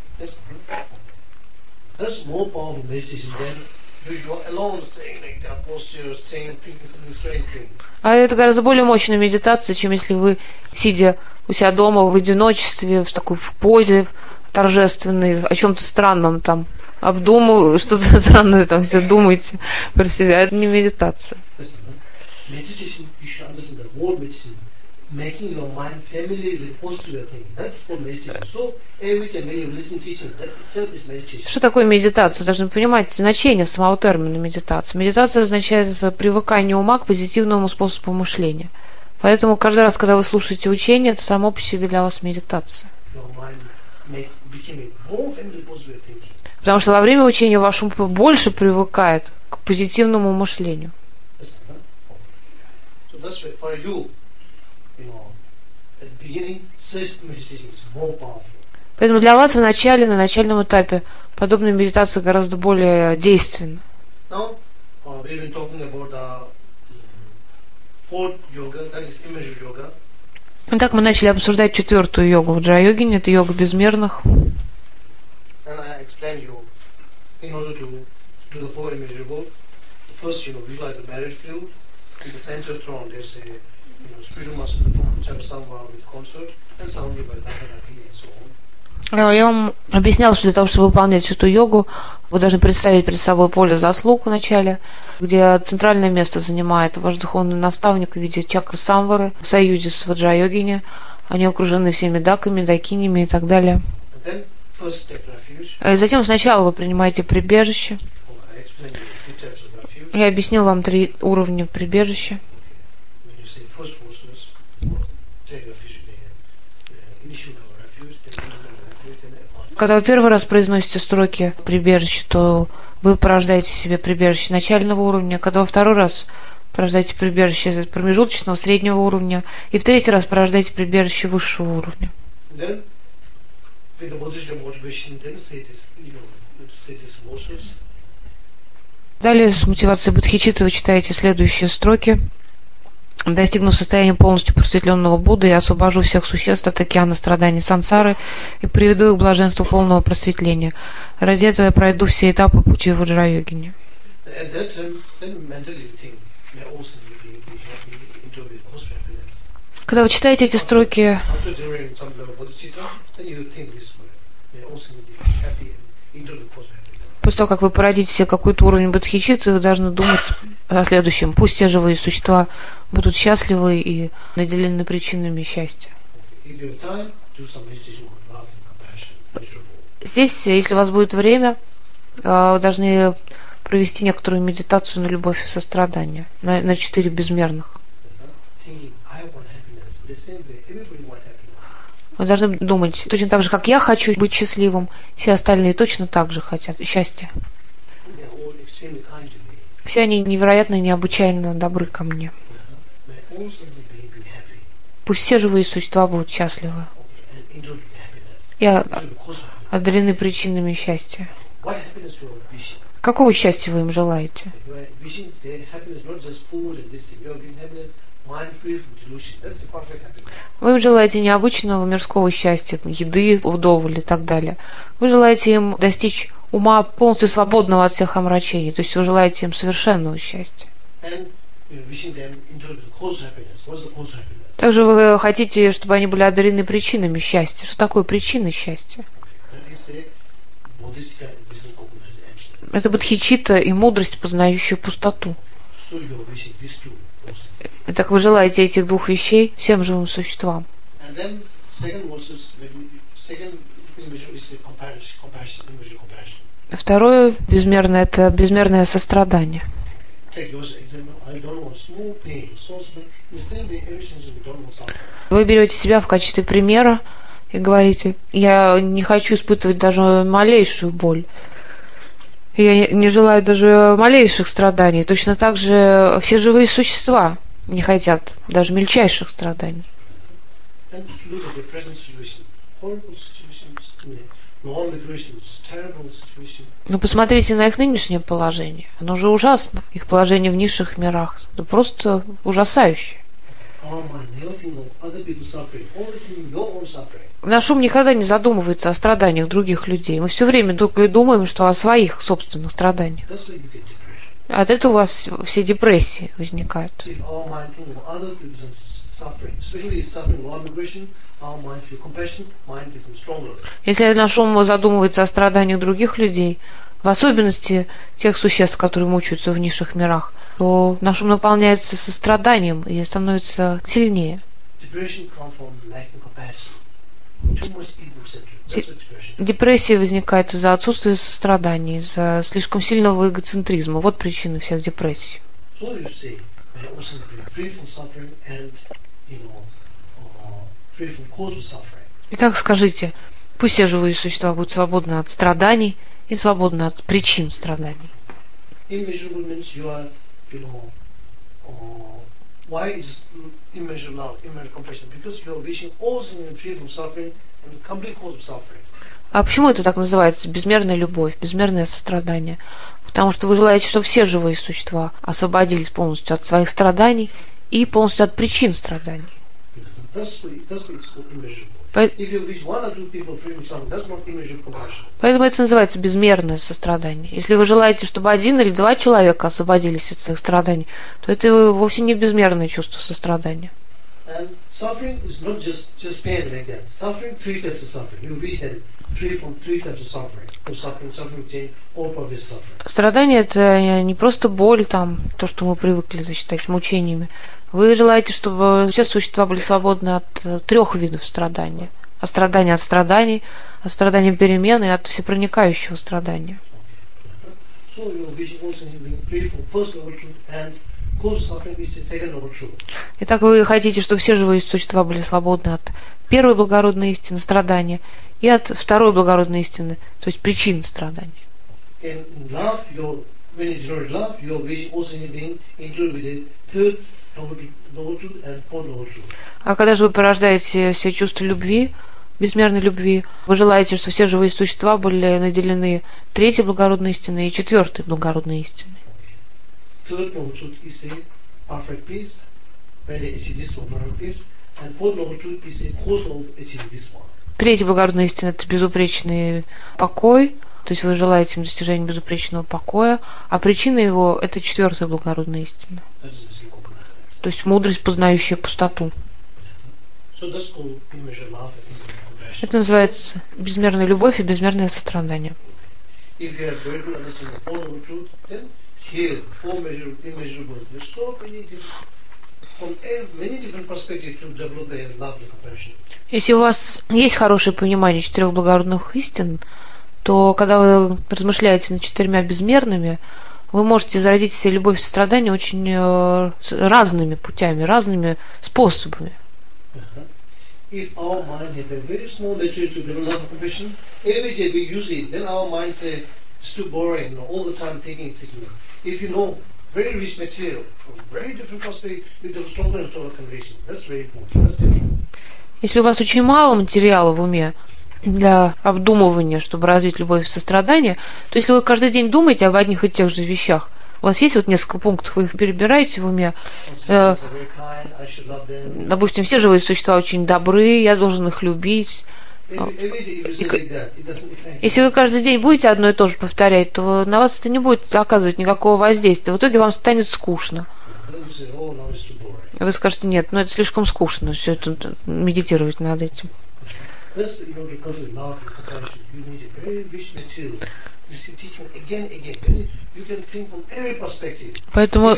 Speaker 2: That's more powerful meditation than you are alone staying like that posture, staying thinking something strange thing.
Speaker 1: А это гораздо более мощная медитация, чем если вы, сидя у себя дома в одиночестве, в такой позе торжественной, о чем-то странном там, обдумываю, что-то странное там все думаете про себя. Это не медитация.
Speaker 2: Meditation, you should understand the word meditation, making your mind familiar with positive thing. That's for meditation. So every time when you listen to teaching, that itself is meditation.
Speaker 1: Что такое медитация? Должны понимать значение самого термина медитация. Медитация означает привыкание ума к позитивному способу мышления. Поэтому каждый раз, когда вы слушаете учение, это само по себе для вас медитация. Потому что во время учения ваш ум больше привыкает к позитивному мышлению. Поэтому для вас в начале, на начальном этапе, подобная медитация гораздо более действенна. Итак, мы начали обсуждать четвертую йогу в джа-йогине, это йога безмерных. Я вам объяснял, что для того, чтобы выполнять эту йогу, вы должны представить перед собой поле заслуг в начале, где центральное место занимает ваш духовный наставник в виде чакры самвары в союзе с ваджа-йогини. Они окружены всеми даками, дакинями и так далее. И затем сначала вы принимаете прибежище. Я объяснил вам три уровня прибежища. Когда вы первый раз произносите строки прибежища, то вы порождаете себе прибежище начального уровня. Когда вы второй раз порождаете прибежище промежуточного, среднего уровня. И в третий раз порождаете прибежище высшего уровня. Далее с мотивацией бодхичитты вы читаете следующие строки. Достигну состояния полностью просветленного Будды, я освобожу всех существ от океана страданий сансары и приведу их к блаженству полного просветления. Ради этого я пройду все этапы пути ваджра-йогини. Когда вы читаете эти строки, после того, как вы породите себе какой-то уровень бодхичитты, вы должны думать о следующем. Пусть все живые существа будут счастливы и наделены причинами счастья. Здесь, если у вас будет время, вы должны провести некоторую медитацию на любовь и сострадание, на, на четыре безмерных. Вы должны думать, точно так же, как я хочу быть счастливым, все остальные точно так же хотят счастья. Все они невероятно и необычайно добры ко мне. Пусть все живые существа будут счастливы и одарены причинами счастья. Какого счастья вы им желаете? Вы им желаете необычного мирского счастья, еды вдоволь и так далее. Вы желаете им достичь ума полностью свободного от всех омрачений, то есть вы желаете им совершенного счастья. Также вы хотите, чтобы они были одарены причинами счастья. Что такое причины счастья? Это бодхичитта и мудрость, познающая пустоту. Итак, вы желаете этих двух вещей всем живым существам. Второе безмерное – это безмерное сострадание. Вы берете себя в качестве примера и говорите: я не хочу испытывать даже малейшую боль. Я не желаю даже малейших страданий. Точно так же все живые существа не хотят даже мельчайших страданий. Но посмотрите на их нынешнее положение. Оно же ужасно. Их положение в низших мирах. Это просто ужасающе. Наш ум никогда не задумывается о страданиях других людей. Мы все время только думаем, что о своих собственных страданиях. От этого у вас все депрессии возникают. Если наш ум задумывается о страданиях других людей, в особенности тех существ, которые мучаются в низших мирах, то наш ум наполняется состраданием и становится сильнее. Депрессия возникает из-за отсутствия сострадания, из-за слишком сильного эгоцентризма. Вот причина всех депрессий. Итак, скажите, пусть все живые существа будут свободны от страданий и свободны от причин страданий. Why is immeasurable love, immeasurable compassion? Because you are wishing all things in freedom from suffering and complete cause of suffering. А почему это так называется? Безмерная любовь, безмерное сострадание. Потому что вы желаете, чтобы все живые существа освободились полностью от своих страданий и полностью от причин страданий. Поэтому это называется безмерное сострадание. Если вы желаете, чтобы один или два человека освободились от своих страданий, то это вовсе не безмерное чувство сострадания. Страдание – это не просто боль, там, то, что мы привыкли считать мучениями. Вы желаете, чтобы все существа были свободны от трех видов страдания. От страдания от страданий, от страдания перемены и от всепроникающего страдания. Итак, вы хотите, чтобы все живые существа были свободны от первой благородной истины страдания и от второй благородной истины, то есть причин страдания. А когда же вы порождаете все чувства любви, безмерной любви, вы желаете, чтобы все живые существа были наделены третьей благородной истиной и четвертой благородной истиной.
Speaker 2: when they achieve this one practice. And fourth noble truth is a cause of achieving this one.
Speaker 1: Третья благородная истина – это безупречный покой, то есть вы желаете достижения безупречного покоя, а причина его – это четвертая благородная истина, то есть мудрость, познающая пустоту. Это называется безмерная любовь и безмерное сострадание. Если у вас есть хорошее понимание четырех благородных истин, то когда вы размышляете над четырьмя безмерными, вы можете зародить в себе любовь и сострадание очень э, разными путями, разными способами.
Speaker 2: Very rich material from very different perspectives, you develop stronger and stronger conviction. That's very important. That's different.
Speaker 1: Если у вас очень мало материала в уме для обдумывания, чтобы развить любовь и сострадание, то если вы каждый день думаете об одних и тех же вещах, у вас есть вот несколько пунктов, вы их перебираете в уме. Э, допустим, все живые существа очень добры, я должен их любить. Если вы каждый день будете одно и то же повторять, то на вас это не будет оказывать никакого воздействия. В итоге вам станет скучно. Вы скажете, нет, ну это слишком скучно, все это медитировать над этим. Поэтому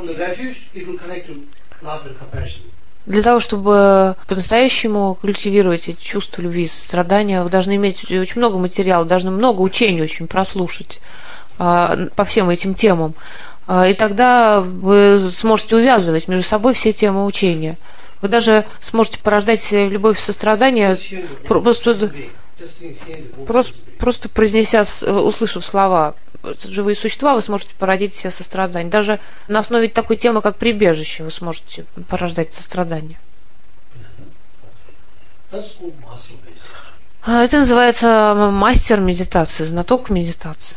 Speaker 1: для того, чтобы по-настоящему культивировать эти чувства любви и сострадания, вы должны иметь очень много материала, должны много учений очень прослушать а, по всем этим темам. А, и тогда вы сможете увязывать между собой все темы учения. Вы даже сможете порождать любовь и сострадание, просто, просто, просто произнеся, услышав слова живые существа, вы сможете породить себе сострадание. Даже на основе такой темы, как прибежище, вы сможете порождать сострадание. Это называется мастер медитации, знаток медитации.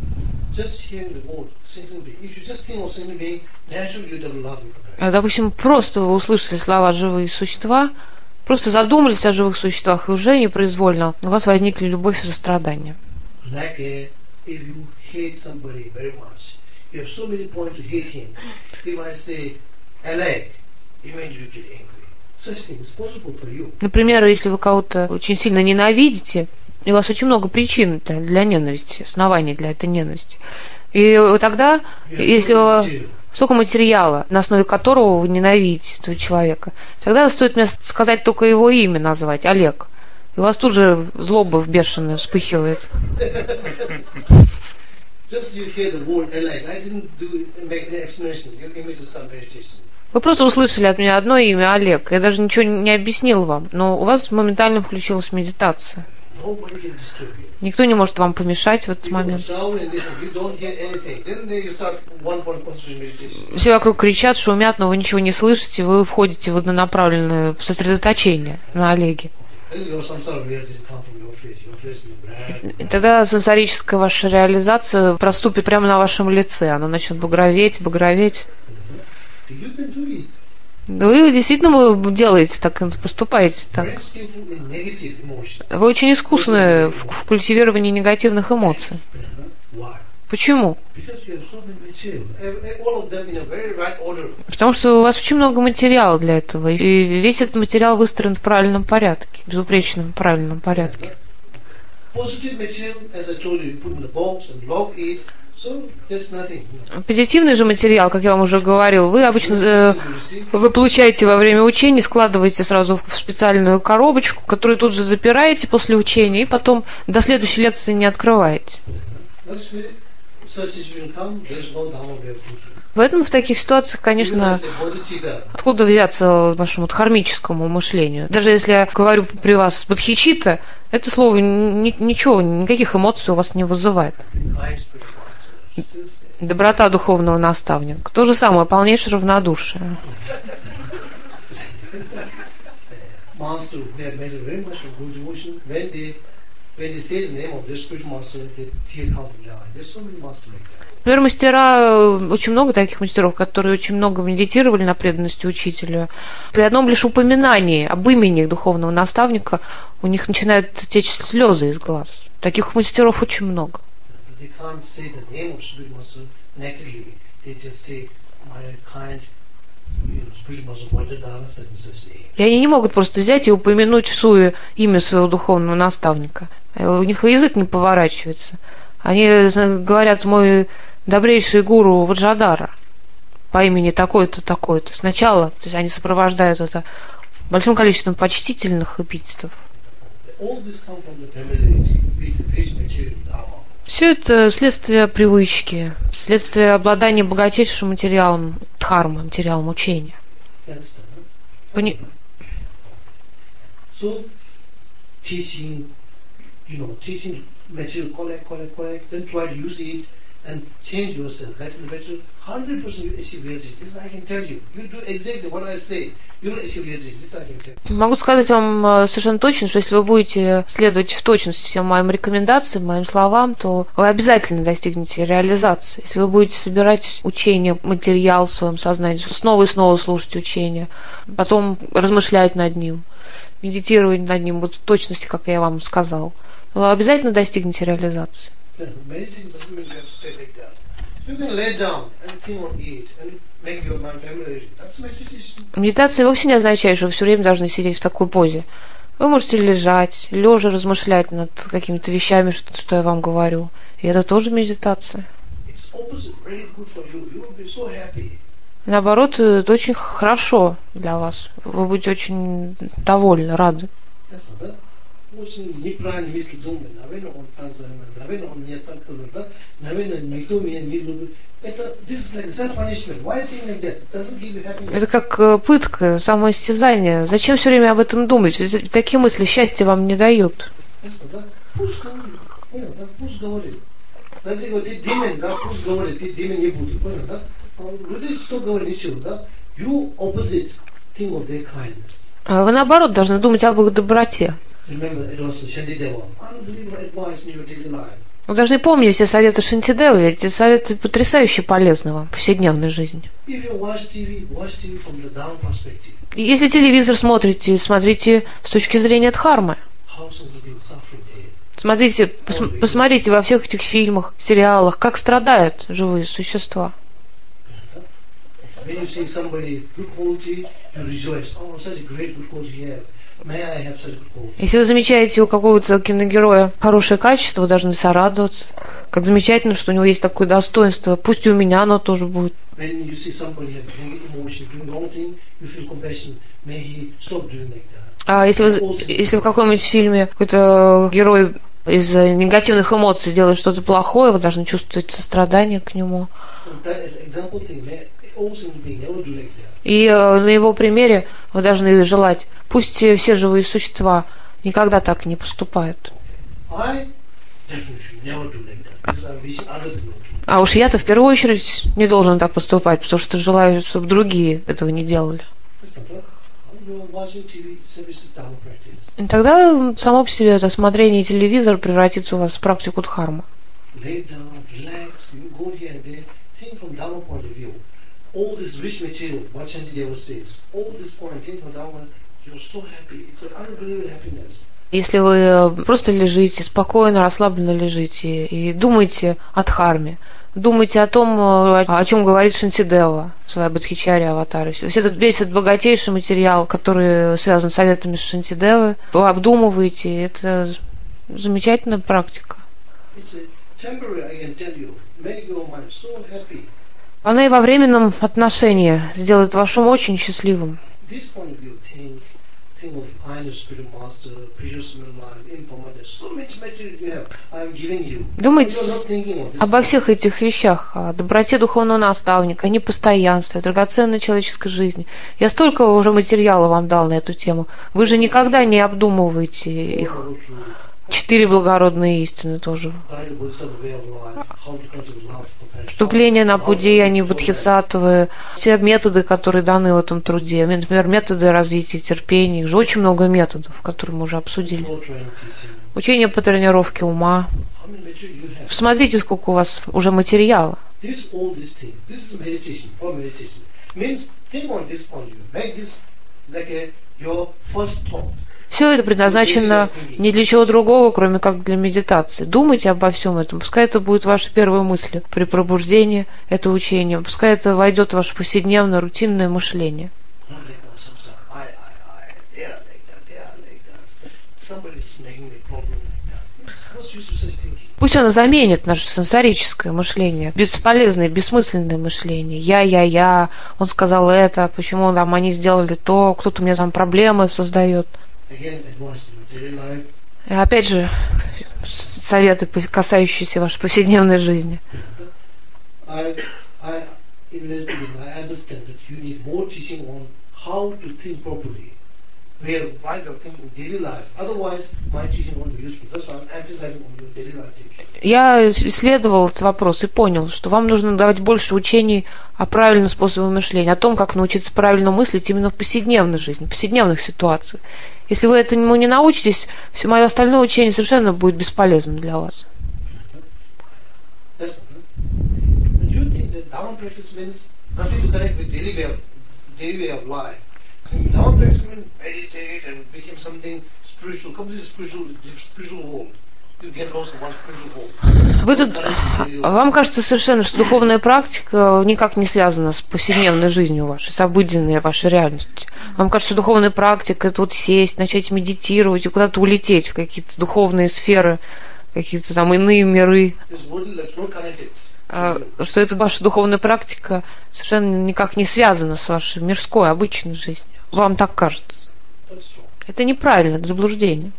Speaker 1: Допустим, просто вы услышали слова «живые существа», просто задумались о живых существах, и уже непроизвольно у вас возникли любовь и сострадание. If you hate somebody very much, you have so many points to hate him. If I say, I like, immediately you get angry. Such thing is possible for you. Например, если вы кого-то очень сильно ненавидите, и у вас очень много причин для, для ненависти, оснований для этой ненависти. И тогда, если вы, столько материала, на основе которого вы ненавидите этого человека, тогда стоит мне сказать только его имя назвать, Олег. И у вас тут же злоба в бешеную вспыхивает. Вы просто услышали от меня одно имя Олег. Я даже ничего не объяснил вам, но у вас моментально включилась медитация. Никто не может вам помешать в этот момент. Все вокруг кричат, шумят, но вы ничего не слышите, вы входите в однонаправленное сосредоточение на Олеге. И тогда сенсорическая ваша реализация проступит прямо на вашем лице. Она начнет багроветь, багроветь. Да вы действительно вы делаете так, поступаете так. Вы очень искусны в, в культивировании негативных эмоций. Почему? Потому что у вас очень много материала для этого, и весь этот материал выстроен в правильном порядке, безупречном правильном порядке. Позитивный же материал, как я вам уже говорил, вы обычно э, вы получаете во время учения, складываете сразу в специальную коробочку, которую тут же запираете после учения, и потом до следующей лекции не открываете. Поэтому в таких ситуациях, конечно, откуда взяться вашему дхармическому мышлению? Даже если я говорю при вас бодхичитта, это слово ни, ничего, никаких эмоций у вас не вызывает. Доброта духовного наставника. То же самое, полнейшее равнодушие.
Speaker 2: when they say the name of this spiritual master, they feel comfortable. There's so many masters like that.
Speaker 1: Например, мастера, очень много таких мастеров, которые очень много медитировали на преданности учителю. При одном лишь упоминании об имени духовного наставника у них начинают течь слезы из глаз. Таких мастеров очень много. И они не могут просто взять и упомянуть в суе имя своего духовного наставника. У них язык не поворачивается. Они говорят: мой добрейший гуру Ваджрадара по имени такой-то, такой-то. Сначала, то есть они сопровождают это большим количеством почтительных эпитетов. Все это следствие привычки, следствие обладания богатейшим материалом дхармы, материалом учения. Пони...
Speaker 2: material, collect, collect, collect, then try to use it and change yourself. Better, better, one hundred percent you achieve realization. This I can tell you. You do exactly what I say. You will achieve realization. This I can tell you.
Speaker 1: Могу сказать вам совершенно точно, что если вы будете следовать в точности всем моим рекомендациям, моим словам, то вы обязательно достигнете реализации. Если вы будете собирать учение, материал в своем сознании, снова и снова слушать учение, потом размышлять над ним, медитировать над ним вот в точности, как я вам сказал, вы обязательно достигнете реализации. Медитация вовсе не означает, что вы все время должны сидеть в такой позе. Вы можете лежать, лежа размышлять над какими-то вещами, что, что я вам говорю. И это тоже медитация. Наоборот, это очень хорошо для вас. Вы будете очень довольны, рады.
Speaker 2: очень неправильные мысли думают, наверное, он так занимается, наверное, он не так сказал, наверное, никто меня не любит. Это, this is like self-punishment. Why think like that? It doesn't give you happiness.
Speaker 1: Это как пытка, самоистязание. Зачем все время об этом думать? Ведь такие мысли счастья вам не дают.
Speaker 2: Да? Пусть говорит, понял, да? Пусть говорит. Даже если ты демон, да, пусть говорит, ты демон не будет, понял, да? Люди что говорят, ничего, да? You opposite think of their kindness.
Speaker 1: Вы наоборот должны думать об их доброте.
Speaker 2: Remember, it was Shantideva. Unbelievable advice in your daily life.
Speaker 1: Вы должны помнить все советы Шантидевы, ведь эти советы потрясающе полезны вам в повседневной жизни. Если телевизор смотрите, смотрите с точки зрения дхармы. Смотрите, пос, посмотрите во всех этих фильмах, сериалах, как страдают живые существа. Если вы замечаете у какого-то киногероя хорошее качество, вы должны сорадоваться. Как замечательно, что у него есть такое достоинство. Пусть и у меня оно тоже будет. А если, вы, если в каком-нибудь фильме какой-то герой из негативных эмоций делает что-то плохое, вы должны чувствовать сострадание к нему. И э, на его примере вы должны желать, пусть все живые существа никогда так не поступают. А уж я-то в первую очередь не должен так поступать, потому что желаю, чтобы другие этого не делали. И тогда само по себе это смотрение телевизора превратится у вас в практику дхармы. All this rich material, what Shantideva says, all this point, you're so happy. It's an unbelievable happiness. Если вы просто лежите, спокойно, расслабленно лежите и думаете о дхарме, думаете о том, о чем говорит Шантидева в своей Бодхичаре Аватаре. Весь этот, весь этот богатейший материал, который связан с советами Шантидевы, вы обдумываете, это замечательная практика. Она и во временном отношении сделает ваш ум очень счастливым. Думайте обо всех этих вещах, о доброте духовного наставника, о непостоянстве, о драгоценной человеческой жизни. Я столько уже материала вам дал на эту тему. Вы же никогда не обдумываете их. Четыре благородные истины тоже. Вступление на путь деяний бодхисаттвы, все методы, которые даны в этом труде, например, методы развития терпения, их же очень много методов, которые мы уже обсудили. Учение по тренировке ума. Посмотрите, сколько у вас уже материала. Все это предназначено не для чего другого, кроме как для медитации. Думайте обо всем этом. Пускай это будет ваши первые мысли при пробуждении, это учение. Пускай это войдет в ваше повседневное, рутинное мышление. Пусть оно заменит наше сенсорическое мышление, бесполезное, бессмысленное мышление. Я, я, я, он сказал это, почему там они сделали то, кто-то мне там проблемы создает. И опять же, советы, касающиеся вашей повседневной жизни. Я исследовал этот вопрос и понял, что вам нужно давать больше учений о правильном способе мышления, о том, как научиться правильно мыслить именно в повседневной жизни, в повседневных ситуациях. Если вы этому не научитесь, все мое остальное учение совершенно будет бесполезным для вас. Вы тут, вам кажется совершенно, что духовная практика никак не связана с повседневной жизнью вашей, с обыденной вашей реальностью. Вам кажется, что духовная практика — это вот сесть, начать медитировать и куда-то улететь в какие-то духовные сферы, какие-то там иные миры. Что эта ваша духовная практика совершенно никак не связана с вашей мирской, обычной жизнью. Вам так кажется. Это неправильно, это заблуждение.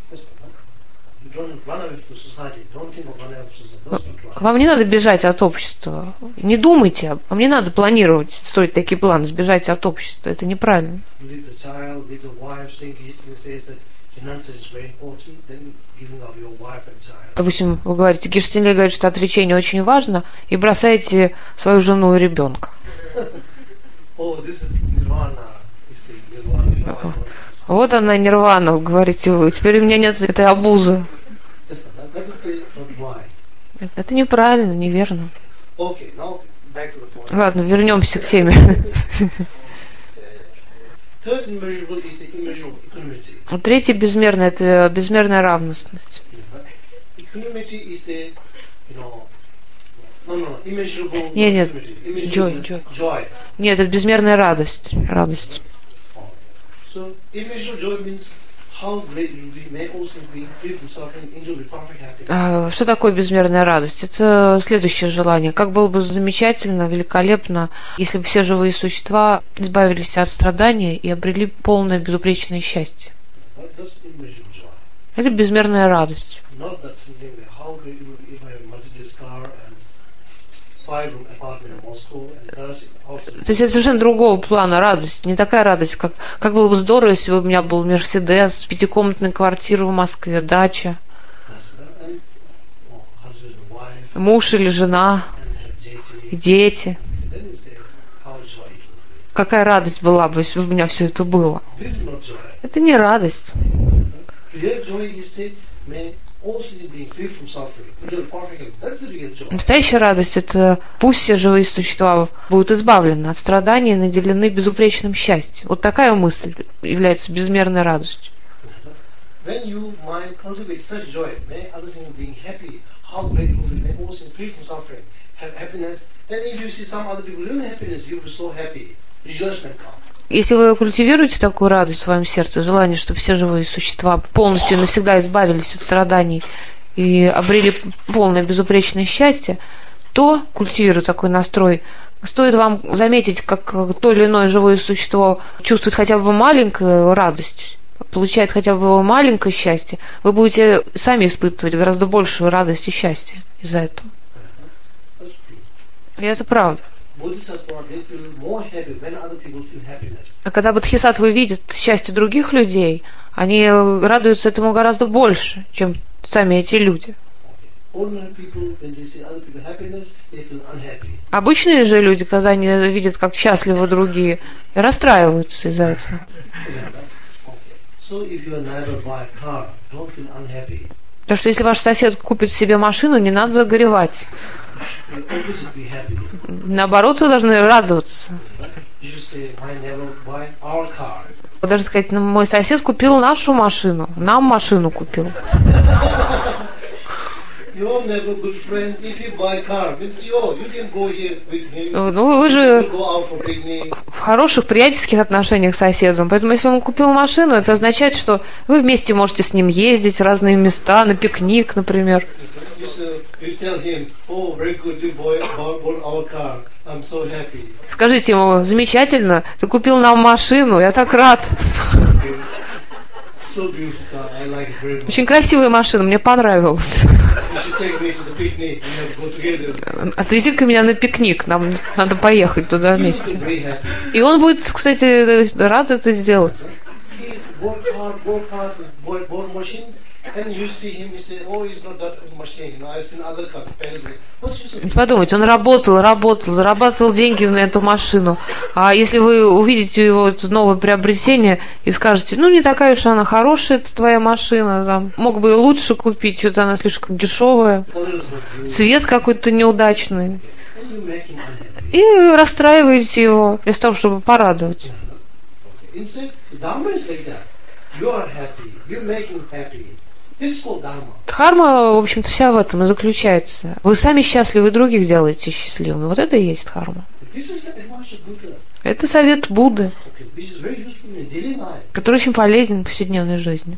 Speaker 1: Вам не надо бежать от общества. Не думайте, вам не надо планировать, строить такие планы, сбежать от общества. Это неправильно. Допустим, вы говорите, Гештинлей говорит, что отречение очень важно, и бросаете свою жену и ребенка. Вот она, нирвана, говорите вы. Теперь у меня нет этой обузы. Это неправильно, неверно. Ладно, вернемся к теме. Третье безмерное — это безмерная равностность. Нет, нет, joy, joy. Нет, это безмерная радость, радость. Что такое безмерная радость? Это следующее желание. Как было бы замечательно, великолепно, если бы все живые существа избавились от страдания и обрели полное безупречное счастье. Это безмерная радость. То есть это совершенно другого плана радость. Не такая радость, как, как было бы здорово, если бы у меня был Мерседес, пятикомнатная квартира в Москве, дача, муж или жена, дети. Какая радость была бы, если бы у меня все это было? Это не радость. Настоящая радость — это пусть все живые существа будут избавлены от страданий и наделены безупречным счастьем. Вот такая мысль является безмерной радостью. Если вы культивируете такую радость в своем сердце, желание, чтобы все живые существа полностью навсегда избавились от страданий и обрели полное безупречное счастье, то, культивируя такой настрой, стоит вам заметить, как то или иное живое существо чувствует хотя бы маленькую радость, получает хотя бы маленькое счастье, вы будете сами испытывать гораздо большую радость и счастье из-за этого. И это правда. А когда бодхисаттвы видят счастье других людей, они радуются этому гораздо больше, чем сами эти люди. Обычные же люди, когда они видят, как счастливы другие, расстраиваются из-за этого. Так что если ваш сосед купит себе машину, не надо горевать. Наоборот, вы должны радоваться. Вы должны сказать, ну, мой сосед купил нашу машину, нам машину купил. Ну, вы же в хороших приятельских отношениях с соседом, поэтому если он купил машину, это означает, что вы вместе можете с ним ездить в разные места, на пикник, например. Скажите ему, замечательно, ты купил нам машину, я так рад. Очень красивая машина, мне понравилась. Отвези-ка меня на пикник, нам надо поехать туда вместе. И он будет, кстати, рад это сделать. Подумайте, он работал, работал, зарабатывал деньги на эту машину. А если вы увидите его это новое приобретение и скажете, ну не такая уж она хорошая, это твоя машина, там, мог бы и лучше купить, что-то она слишком дешевая, цвет какой-то неудачный. И расстраиваете его, вместо того, чтобы порадовать. Дхарма, в общем-то, вся в этом и заключается. Вы сами счастливы, других делаете счастливыми. Вот это и есть дхарма. Это совет Будды, который очень полезен в повседневной жизни.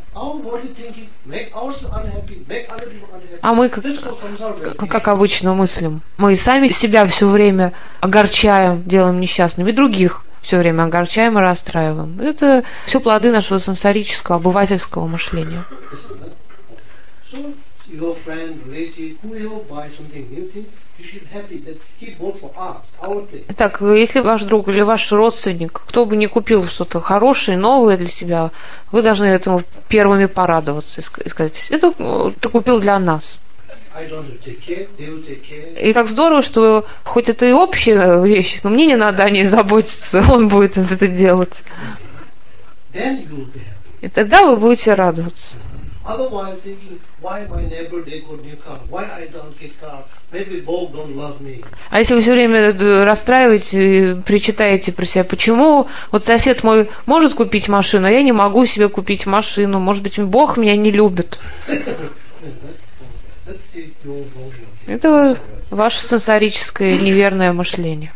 Speaker 1: А мы, как, как обычно, мыслим. Мы сами себя все время огорчаем, делаем несчастными, и других все время огорчаем и расстраиваем. Это все плоды нашего сенсорического, обывательского мышления. Итак, если ваш друг или ваш родственник, кто бы ни купил что-то хорошее, новое для себя, вы должны этому первыми порадоваться и сказать, это ты купил для нас. И как здорово, что хоть это и общая вещь, но мне не надо о ней заботиться, он будет это делать. И тогда вы будете радоваться. А если вы все время расстраиваете, причитаете про себя, почему вот сосед мой может купить машину, а я не могу себе купить машину, может быть, Бог меня не любит. Это ваше сенсорическое неверное мышление.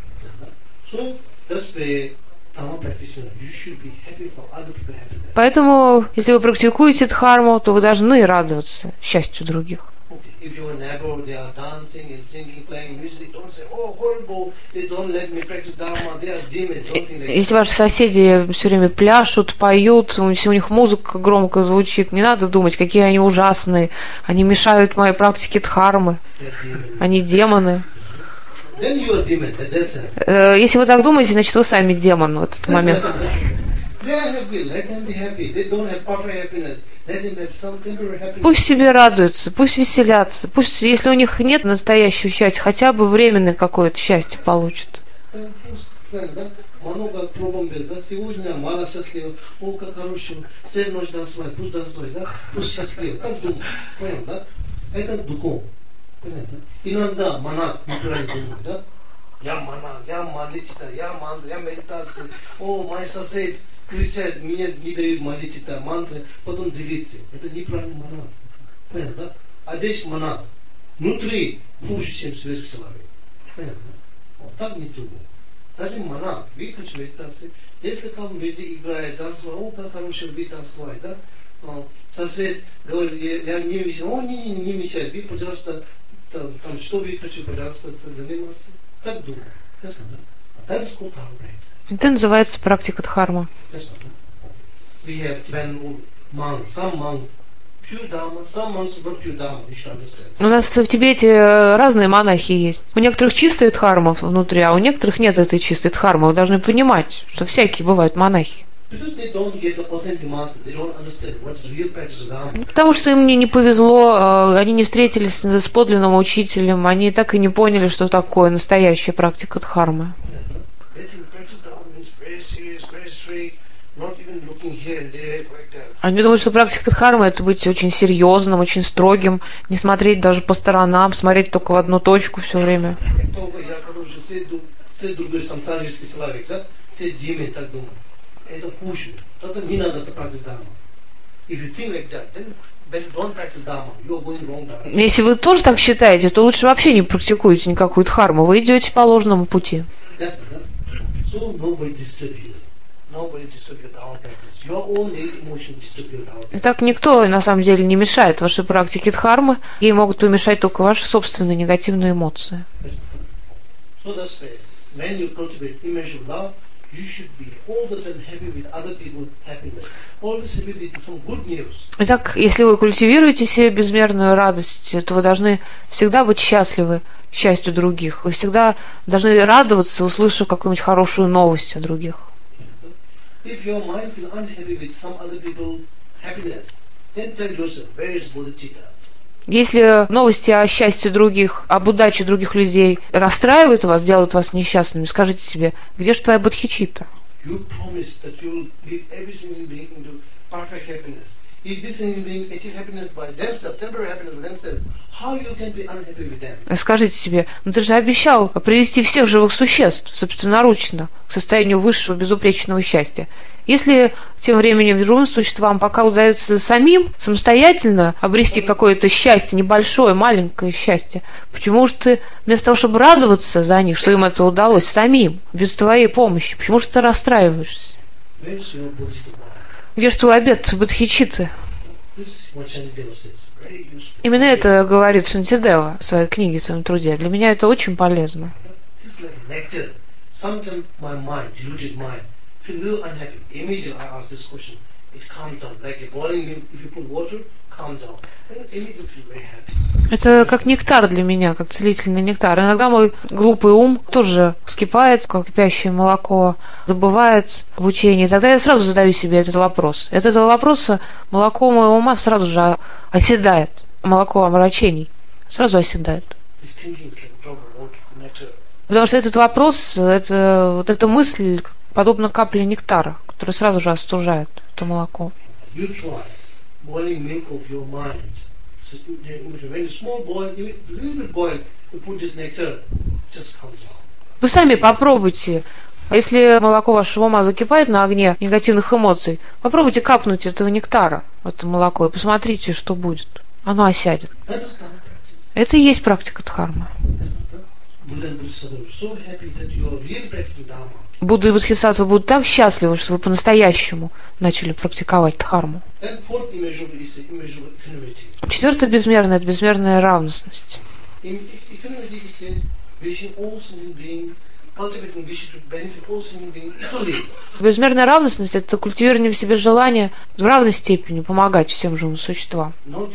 Speaker 1: Поэтому, если вы практикуете дхарму, то вы должны радоваться счастью других. Если ваши соседи все время пляшут, поют, если у них музыка громко звучит, не надо думать, какие они ужасные, они мешают моей практике дхармы, они демоны. Если вы так думаете, значит, вы сами демон в этот момент. Пусть себе радуются, пусть веселятся, пусть, если у них нет настоящего счастья, хотя бы временное какое-то счастье получат. Много проблем без, да, сегодня мало счастлива, о, как хорошо, цель ночь до свой, пусть до свой, да, пусть счастлив, как думать, понял, да, это духов, понятно, иногда манат, неправильно думать, да, я манат, я молитва, я мантра, я медитация, о, мой сосед кричат, мне не дают молитва, мантры, потом делиться, это неправильно манат, понятно, да, а здесь манат, внутри хуже, чем сверхсиловые, понятно, вот так не думаю. Даже манат, выключили медитации. Если там люди играют, танцевают, о, как хорошо, вы танцевать, да? Сосед говорит, я не мешаю, о, не, не, не мешай, вы, пожалуйста, там, там, что вы хочу, пожалуйста, заниматься. Как думаю? Ясно, да? Это сколько там. Это называется практика дхарма. Ясно, да? We have when monks, some monks, у нас в Тибете разные монахи есть. У некоторых чистая дхарма внутри, а у некоторых нет этой чистой дхармы. Вы должны понимать, что всякие бывают монахи. Потому что им не, не повезло, они не встретились с подлинным учителем, они так и не поняли, что такое настоящая практика дхармы. Они думают, что практика дхармы — это быть очень серьезным, очень строгим, не смотреть даже по сторонам, смотреть только в одну точку все время.
Speaker 2: Это пуще. Это не надо практиковать дхарму. If you think like that, then don't practice dharma. You are going wrong direction.
Speaker 1: Если вы тоже так считаете, то лучше вообще не практикуйте никакую дхарму. Вы идете по ложному пути.
Speaker 2: That's right. So nobody disturb you. Nobody disturb your dharma practice. Your own emotion disturb your dharma practice.
Speaker 1: Итак, никто на самом деле не мешает вашей практике дхармы. Ей могут помешать только ваши собственные негативные эмоции.
Speaker 2: That's right. So that's why when you cultivate image of love, you should be all the time happy with other people's happiness. Always happy with some good news.
Speaker 1: Итак, если вы культивируете себе безмерную радость, то вы должны всегда быть счастливы счастью других. Вы всегда должны радоваться, услышав какую-нибудь хорошую новость о других.
Speaker 2: If your mind feels unhappy with some other people's happiness, then tell yourself, where is bodhicitta?
Speaker 1: Если новости о счастье других, об удаче других людей расстраивают вас, делают вас несчастными, скажите себе, где же твоя бодхичитта? Скажите себе, ну ты же обещал привести всех живых существ собственноручно к состоянию высшего безупречного счастья. Если тем временем живым существам пока удается самим самостоятельно обрести какое-то счастье, небольшое, маленькое счастье, почему же ты вместо того, чтобы радоваться за них, что им это удалось самим, без твоей помощи, почему же ты расстраиваешься? Где же твой обет бодхичитты? Именно это говорит Шантидева в своей книге, в своем труде. Для меня это очень полезно.
Speaker 2: Feel a little unhappy. Immediately I ask this question. It calms down. Like a boiling milk, if you put water, calm down. And immediately feel very happy.
Speaker 1: Это как нектар для меня, как целительный нектар. Иногда мой глупый ум тоже вскипает, как кипящее молоко, забывает в учении. Тогда я сразу задаю себе этот вопрос. От этого вопроса молоко моего ума сразу же оседает. Молоко омрачений сразу оседает. Потому что этот вопрос, это, вот эта мысль, подобно капле нектара, который сразу же остужает это молоко. Вы сами попробуйте. Если молоко вашего ума закипает на огне негативных эмоций, попробуйте капнуть этого нектара в это молоко и посмотрите, что будет. Оно осядет. Это и есть практика дхармы. Будда и Бодхисаттва будут так счастливы, что вы по-настоящему начали практиковать дхарму. Четвертое безмерное – это безмерная равностность. Безмерная равностность – это культивирование в себе желания в равной степени помогать всем живым существам.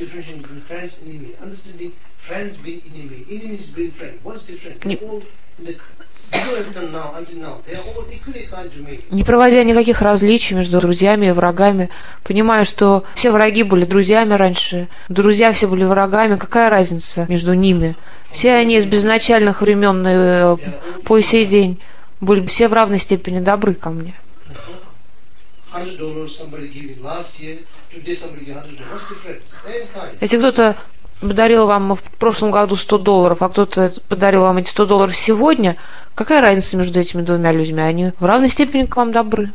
Speaker 1: Не проводя никаких различий между друзьями и врагами, понимая, что все враги были друзьями раньше, друзья все были врагами, какая разница между ними? Все они с безначальных времен э, по сей день были все в равной степени добры ко мне. Если кто-то подарил вам в прошлом году сто долларов, а кто-то подарил вам эти сто долларов сегодня, какая разница между этими двумя людьми? Они в равной степени к вам добры.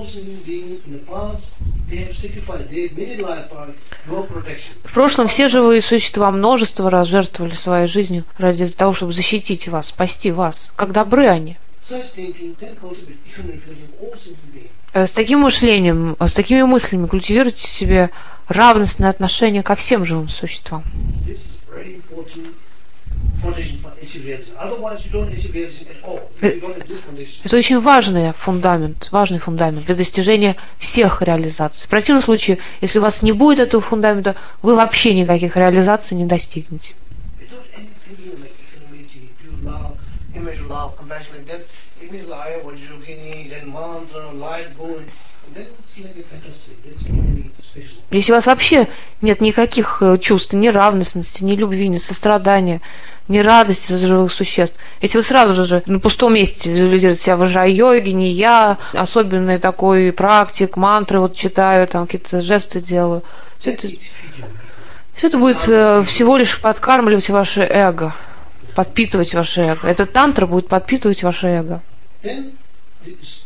Speaker 1: В прошлом все живые существа множество раз жертвовали своей жизнью ради того, чтобы защитить вас, спасти вас. Как добры они. С таким мышлением, с такими мыслями культивируйте в себе равностное отношение ко всем живым существам. Это очень важный фундамент, важный фундамент для достижения всех реализаций. В противном случае, если у вас не будет этого фундамента, вы вообще никаких реализаций не достигнете.
Speaker 2: then it's like a fantasy. There's nothing special.
Speaker 1: Если у вас вообще нет никаких э, чувств, ни равностности, ни любви, ни сострадания, ни радости за живых существ, если вы сразу же на пустом месте визуализируете себя в Аджа-йоге, не я, особенный такой практик, мантры вот читаю, там какие-то жесты делаю, все это, все это будет э, всего лишь подкармливать ваше эго, подпитывать ваше эго. Этот тантра будет подпитывать ваше эго.
Speaker 2: Then, it's-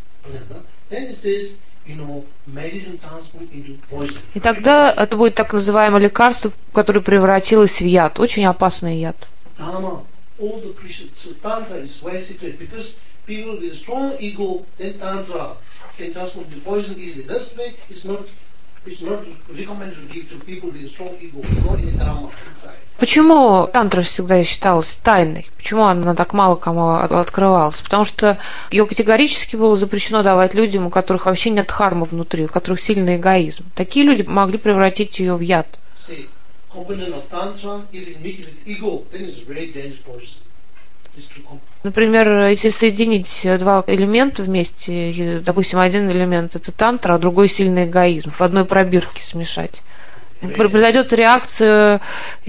Speaker 2: then it says, you know, medicine transformed into poison.
Speaker 1: И тогда это будет так называемое лекарство, которое превратилось в яд, очень опасный яд.
Speaker 2: Dharma, all the precepts. So Tantra is very secret because people with a strong ego, then Tantra can transform the poison easily. That's why it's not, it's not recommended to give to people with a strong ego. Go in the Dharma inside.
Speaker 1: Почему тантра всегда считалась тайной? Почему она так мало кому открывалась? Потому что ее категорически было запрещено давать людям, у которых вообще нет дхармы внутри, у которых сильный эгоизм. Такие люди могли превратить ее в яд.
Speaker 2: Say, component of Tantra, if it mixed with ego, then it's very dangerous poison. It's true component.
Speaker 1: Например, если соединить два элемента вместе, и, допустим, один элемент это тантра, а другой сильный эгоизм, в одной пробирке смешать, произойдет реакция,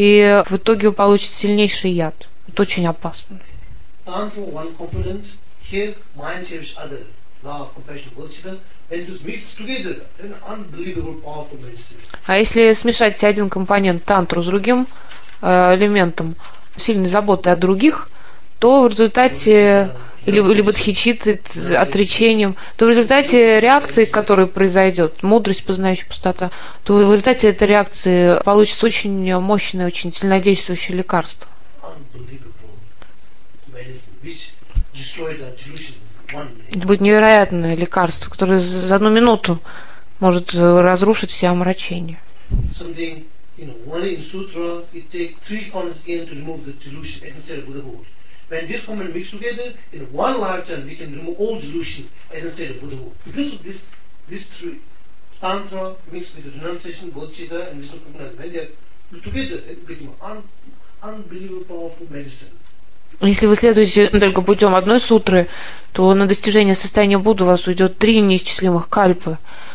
Speaker 1: и в итоге вы получите сильнейший яд. Это очень опасно.
Speaker 2: Tantra, one component, here mind shapes other. Law of compassion, bodhisattva. When it is mixed together, then unbelievable powerful medicine.
Speaker 1: А если смешать один компонент тантру с другим э, элементом сильной заботы о других, то в результате или, или бодхичитты, отречением, то в результате реакции, которая произойдет, мудрость, познающая пустота, то в результате этой реакции получится очень мощное, очень сильнодействующее лекарство.
Speaker 2: Unbelievable medicine, which destroyed our delusion one minute.
Speaker 1: Это будет невероятное лекарство, которое за одну минуту может разрушить все омрачения.
Speaker 2: Something, you know, one in sutra, it takes three comments in to remove the delusion instead of Buddhahood. When this comment mixed together, in one lifetime we can remove all delusion instead of Buddhahood. Because of this, these three, Tantra mixed with the renunciation, bodhicitta, and this when they are together, it becomes un, unbelievable powerful medicine.
Speaker 1: Если вы следуете только путем одной сутры, то на достижение состояния Будды у вас уйдет три неисчислимых кальпы.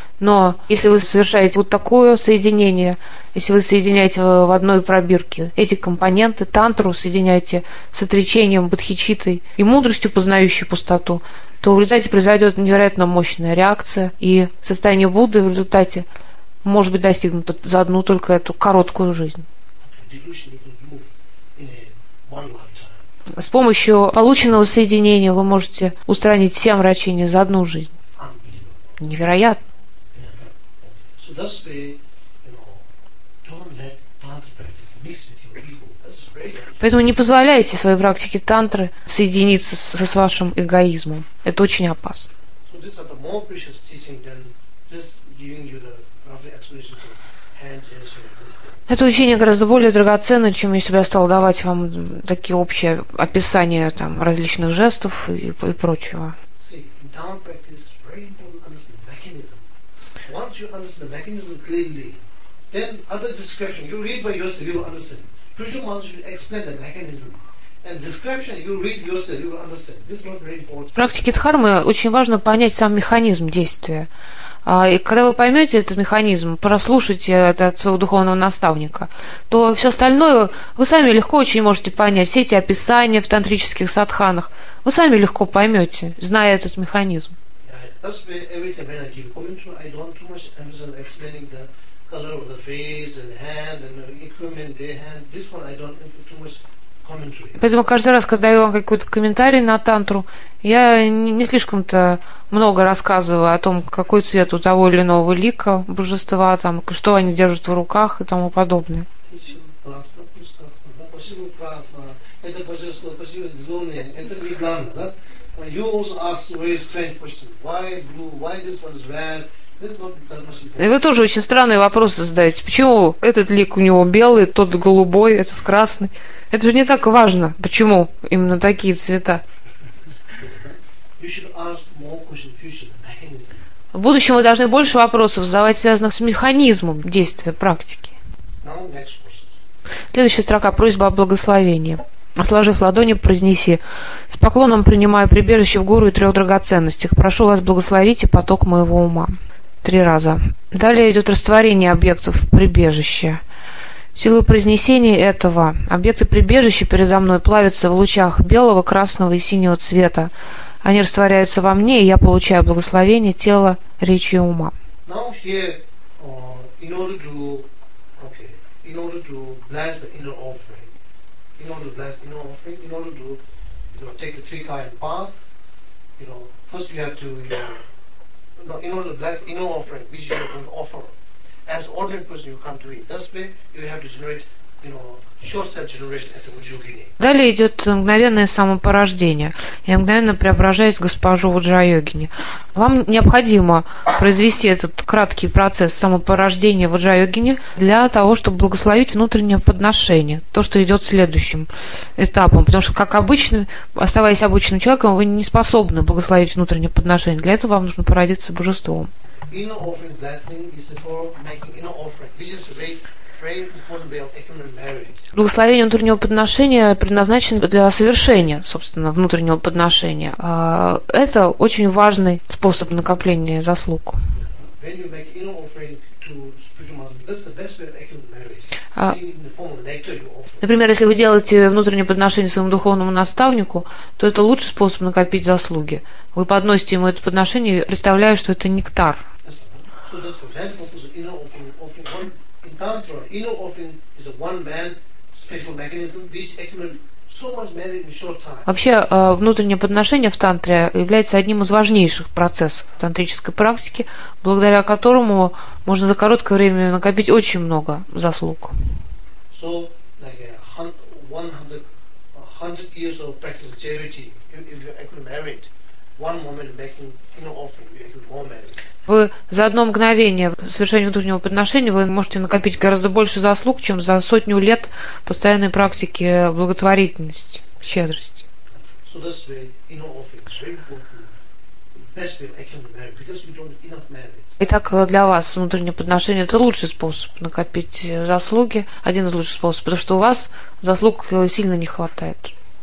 Speaker 1: Но если вы совершаете вот такое соединение, если вы соединяете в одной пробирке эти компоненты, тантру соединяете с отречением, бодхичиттой и мудростью, познающей пустоту, то в результате произойдет невероятно мощная реакция, и состояние Будды в результате может быть достигнуто за одну только эту короткую жизнь.
Speaker 2: Delusion you can remove in a one lifetime.
Speaker 1: С помощью полученного соединения вы можете устранить все омрачения за одну жизнь.
Speaker 2: Unbelievable.
Speaker 1: Невероятно.
Speaker 2: So that's way, you know, don't let Tantra practice mix with your ego. That's very dangerous.
Speaker 1: Поэтому не позволяйте своей практике тантры соединиться с, с вашим эгоизмом. Это очень опасно.
Speaker 2: So these are the more precious teaching than just giving you the roughly explanations of hand gesture and this thing.
Speaker 1: Это учение гораздо более драгоценно, чем если бы я стал давать вам такие общие описания там, различных жестов и, и прочего.
Speaker 2: See, in Dharma practice, very important to understand the mechanism. Once you understand the mechanism clearly, then other description, you read by yourself, you will understand. Future Master should explain the mechanism. And description, you read yourself, you will understand. This is not very important.
Speaker 1: В практике дхармы очень важно понять сам механизм действия. А, И когда вы поймете этот механизм, прослушайте это от своего духовного наставника, то все остальное вы сами легко очень можете понять. Все эти описания в тантрических садханах вы сами легко поймете, зная этот механизм.
Speaker 2: Yeah, that's why every time when I give commentary, I don't too much emphasis on explaining the color of the face and hand and the equipment they hand. This one I don't put too much commentary.
Speaker 1: Поэтому каждый раз, когда я вам какой-то комментарий на тантру, я не, не слишком-то много рассказываю о том, какой цвет у того или иного лика божества, там, что они держат в руках и тому подобное.
Speaker 2: Это божество, спасибо, зеленое, это не главное, да? You also ask very strange question. Why blue? Why this one is red? This is not that much important.
Speaker 1: И вы тоже очень странные вопросы задаете. Почему этот лик у него белый, тот голубой, этот красный? Это же не так важно. Почему именно такие цвета?
Speaker 2: You should ask more questions in future, the mechanism.
Speaker 1: В будущем вы должны больше вопросов задавать, связанных с механизмом действия практики.
Speaker 2: Now next process.
Speaker 1: Следующая строка. Просьба о благословении. Сложив ладони, произнеси: «С поклоном принимаю прибежище в гуру и трех драгоценностях. Прошу вас, благословите поток моего ума». Три раза. Далее идет растворение объектов прибежища. Силой произнесения этого объекты прибежища передо мной плавятся в лучах белого, красного и синего цвета. Они растворяются во мне, и я получаю благословение тела, речи и ума.
Speaker 2: Now here, uh, in order to, okay, in order to bless the inner offering, in order to bless inner offering, in order to, you know, take the three kind path, you know, first you have to, you know, in order to bless inner offering, which you are going to offer, as ordinary person you can't do it. That's why you have to generate, you know, short cell generation as a Vajrayogini.
Speaker 1: Далее идет мгновенное самопорождение. Я мгновенно преображаюсь в госпожу Ваджрайогини. Вам необходимо произвести этот краткий процесс самопорождения Ваджрайогини для того, чтобы благословить внутреннее подношение, то, что идет следующим этапом. Потому что, как обычно, оставаясь обычным человеком, вы не способны благословить внутреннее подношение. Для этого вам нужно породиться божеством.
Speaker 2: Inner offering blessing is for making inner offering, which is a very, very important way of accumulating merit.
Speaker 1: Благословение внутреннего подношения предназначено для совершения, собственно, внутреннего подношения. Это очень важный способ накопления заслуг.
Speaker 2: When you make inner offering to spiritual master, that's the best way of accumulating merit. In the form of nectar you offer.
Speaker 1: Например, если вы делаете внутреннее подношение своему духовному наставнику, то это лучший способ накопить заслуги. Вы подносите ему это подношение, представляя, что это нектар.
Speaker 2: So that's the grand purpose of inner offering. Offering one in Tantra, inner offering is a one-man special mechanism which accumulates so much merit in a short time.
Speaker 1: Вообще, внутреннее подношение в тантре является одним из важнейших процессов тантрической практики, благодаря которому можно за короткое время накопить очень много заслуг.
Speaker 2: So, like a one hundred, hundred years of practice of charity, if you accumulate merit, one moment making inner offering, you accumulate more merit.
Speaker 1: Вы за одно мгновение совершения внутреннего подношения вы можете накопить гораздо больше заслуг, чем за сотню лет постоянной практики благотворительности, щедрости. Итак, для вас внутреннее подношение – это лучший способ накопить заслуги, один из лучших способов, потому что у вас заслуг сильно не хватает.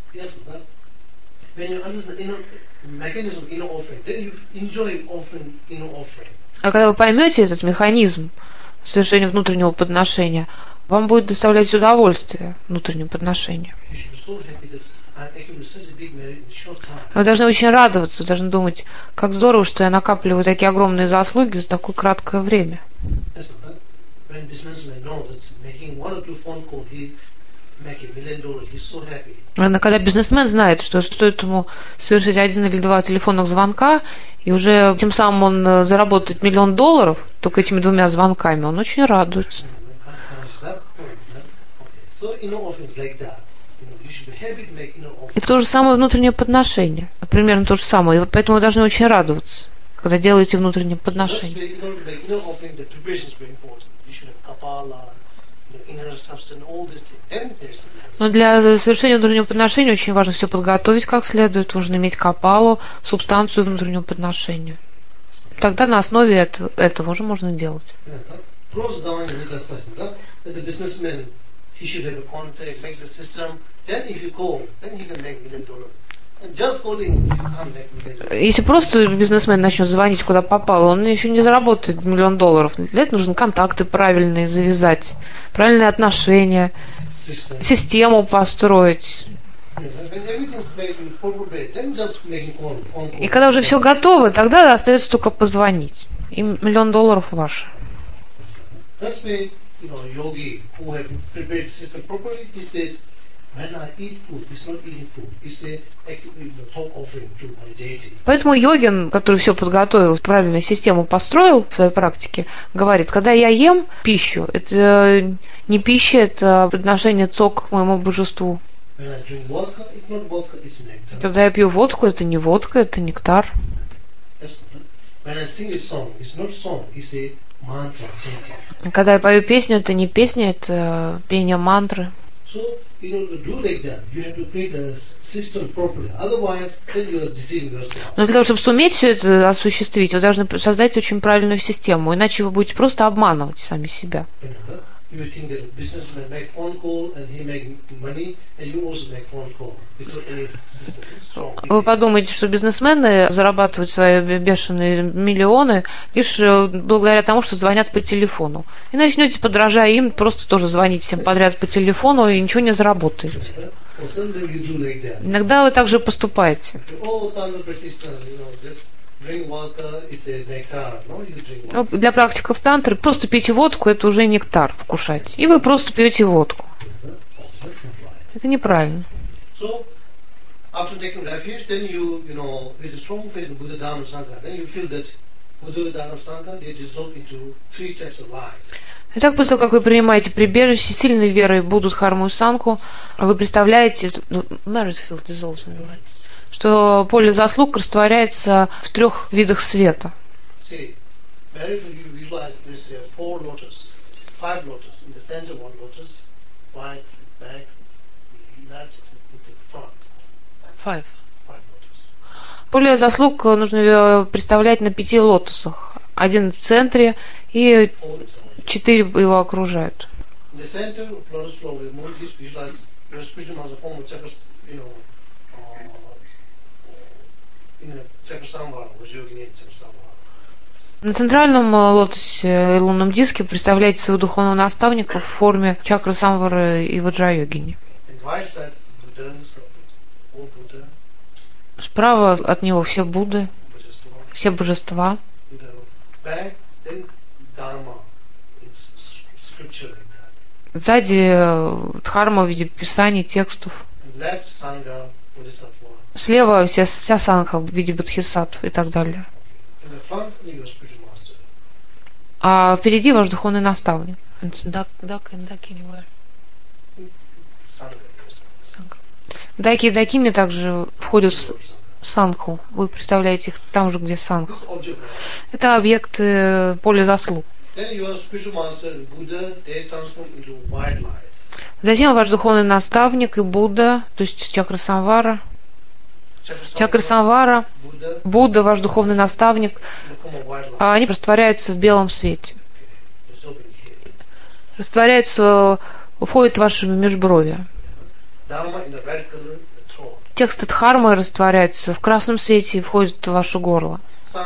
Speaker 1: А когда вы поймете этот механизм совершения внутреннего подношения, вам будет доставлять удовольствие внутреннее подношение. Вы должны очень радоваться, вы должны думать, как здорово, что я накапливаю такие огромные заслуги за такое краткое время. Когда бизнесмен знает, что стоит ему совершить один или два телефонных звонка, и уже тем самым он заработает миллион долларов только этими двумя звонками, он очень радуется. И то же самое внутреннее подношение. Примерно то же самое. И поэтому вы должны очень радоваться, когда делаете внутреннее подношение. Но для совершения внутреннего подношения очень важно все подготовить как следует. Нужно иметь капалу, субстанцию внутреннего подношения. Тогда на основе этого, этого уже можно делать. Если просто бизнесмен начнет звонить куда попало, он еще не заработает миллион долларов. Для этого нужно контакты правильные завязать, правильные отношения, систему построить. И когда уже все готово, тогда остается только позвонить. И миллион долларов ваш. Поэтому йогин, который все подготовил, правильную систему построил в своей практике, говорит, когда я ем пищу, это не пища, это подношение цок к моему божеству. Когда я пью водку, это не водка, это нектар. Когда я пою песню, это не песня, это пение мантры. Но для того, чтобы суметь все это осуществить, вы должны создать очень правильную систему, иначе вы будете просто обманывать сами себя.
Speaker 2: you would think that a businessman make phone call and he make money, and you also make phone call because any system is strong.
Speaker 1: Вы подумаете, что бизнесмены зарабатывают свои бешеные миллионы лишь благодаря тому, что звонят по телефону. И начнете, подражая им, просто тоже звонить всем подряд по телефону и ничего не заработаете. Иногда вы также поступаете. Ну, для практиков тантры просто пить водку — это уже нектар вкушать. И вы просто пьете водку. Это неправильно. Итак, после того, как вы принимаете прибежище, сильной верой будут Дхарму и Сангху, вы представляете, что поле заслуг растворяется в трех видах света. Five. Поле заслуг нужно представлять на пяти лотосах. Один в центре и четыре его окружают. На центральном лотосе и лунном диске представляете своего духовного наставника в форме чакры самвара и ваджра-йогини. Справа от него все Будды, все божества. Сзади дхарма в виде писаний, текстов. Слева вся, вся сангха в виде бодхисаттв и так далее. А впереди ваш духовный наставник. Даки и дакини также входят в сангху. Вы представляете их там же, где сангха. Это объекты поля заслуг. Затем ваш духовный наставник и Будда, то есть чакра самвара, чакра самвара, Будда, ваш духовный наставник, они растворяются в белом свете. Растворяются, входят в ваше межбровье. Тексты дхармы растворяются в красном свете и входят в ваше горло.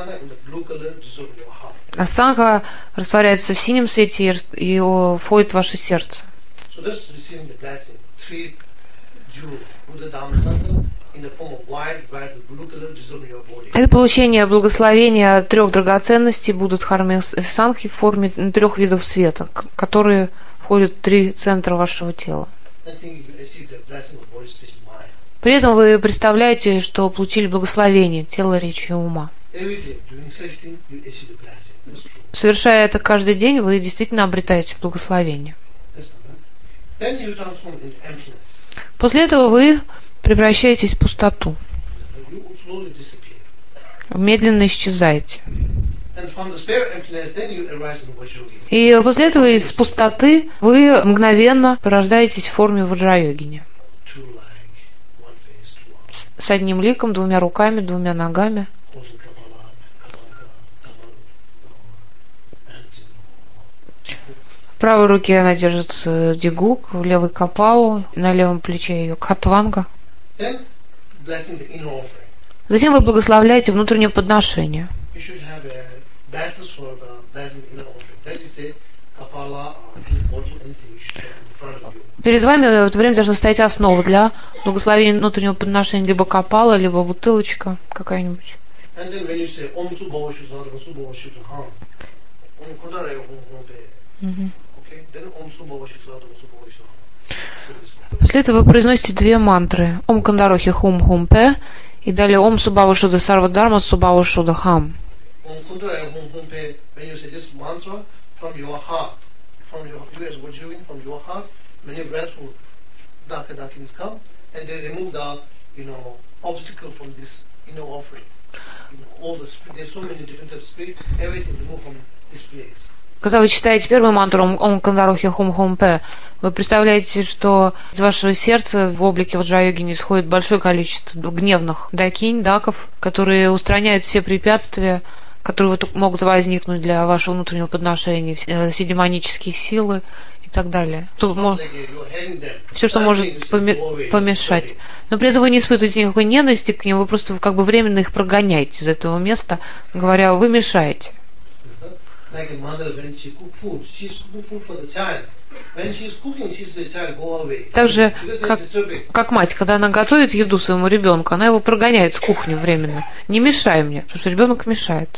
Speaker 1: А сангха растворяется в синем свете и входит в ваше сердце. Это получение благословения трех драгоценностей Будды, Дхармы и Сангхи в форме трех видов света, которые входят в три центра вашего тела. При этом вы представляете, что получили благословение тела, речи и ума. Совершая это каждый день, вы действительно обретаете благословение. После этого вы превращаетесь в пустоту. Медленно исчезаете. И после этого из пустоты вы мгновенно порождаетесь в форме ваджра-йогини. С одним ликом, двумя руками, двумя ногами. В правой руке она держит дигук, в левой капалу, на левом плече ее кхатванга. Затем вы благословляете внутреннее подношение. Перед вами в это время должна стоять основа для благословения внутреннего подношения, либо капала, либо бутылочка какая-нибудь. Угу. После этого вы произносите две мантры. Ом Кандарохи Хум Хум Пе и далее Ом Субава Шуда Сарва Дарма Субава Шуда Хам. Когда вы читаете первую мантру Ом Кандарохи Хум Хум Пе, вы представляете, что из вашего сердца в облике ваджра-йогини исходит большое количество гневных дакинь, даков, которые устраняют все препятствия которые вот могут возникнуть для вашего внутреннего подношения, все, все демонические силы и так далее. Все, что может помешать. Но при этом вы не испытываете никакой ненависти к ним, вы просто как бы временно их прогоняете из этого места, говоря, вы мешаете. Так же, как, как мать, когда она готовит еду своему ребенку, она его прогоняет с кухни временно. Не мешай мне, потому что ребенок мешает.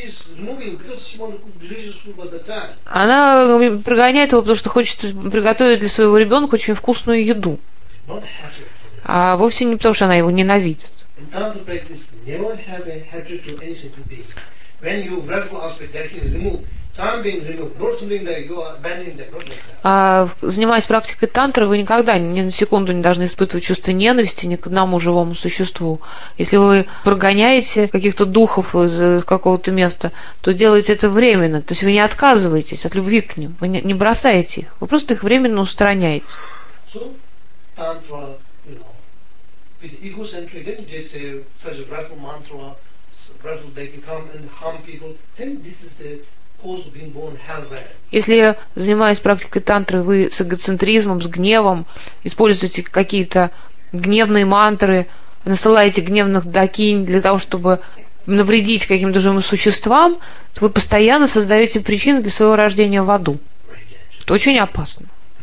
Speaker 1: Она прогоняет его, потому что хочет приготовить для своего ребенка очень вкусную еду. А вовсе не потому, что она его ненавидит. А занимаясь практикой тантры, вы никогда ни на секунду не должны испытывать чувство ненависти ни к одному живому существу. Если вы прогоняете каких-то духов из, из какого-то места, то делаете это временно. То есть вы не отказываетесь от любви к ним, вы не, не бросаете их, вы просто их временно устраняете. Если, занимаясь практикой тантры, вы с эгоцентризмом, с гневом, используете какие-то гневные мантры, насылаете гневных дакинь для того, чтобы навредить каким-то живым существам, то вы постоянно создаете причины для своего рождения в аду. Это очень опасно.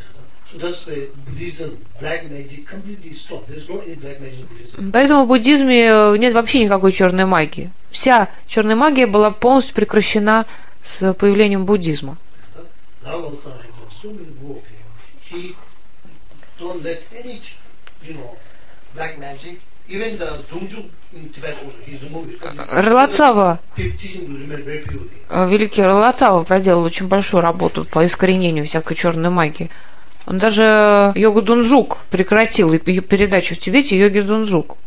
Speaker 1: Поэтому в буддизме нет вообще никакой черной магии. Вся черная магия была полностью прекращена с появлением буддизма. Ралацава, великий Ралацава проделал очень большую работу по искоренению всякой черной магии. Он даже йогу Дунжук прекратил ее передачу в Тибете йоги Дунжук.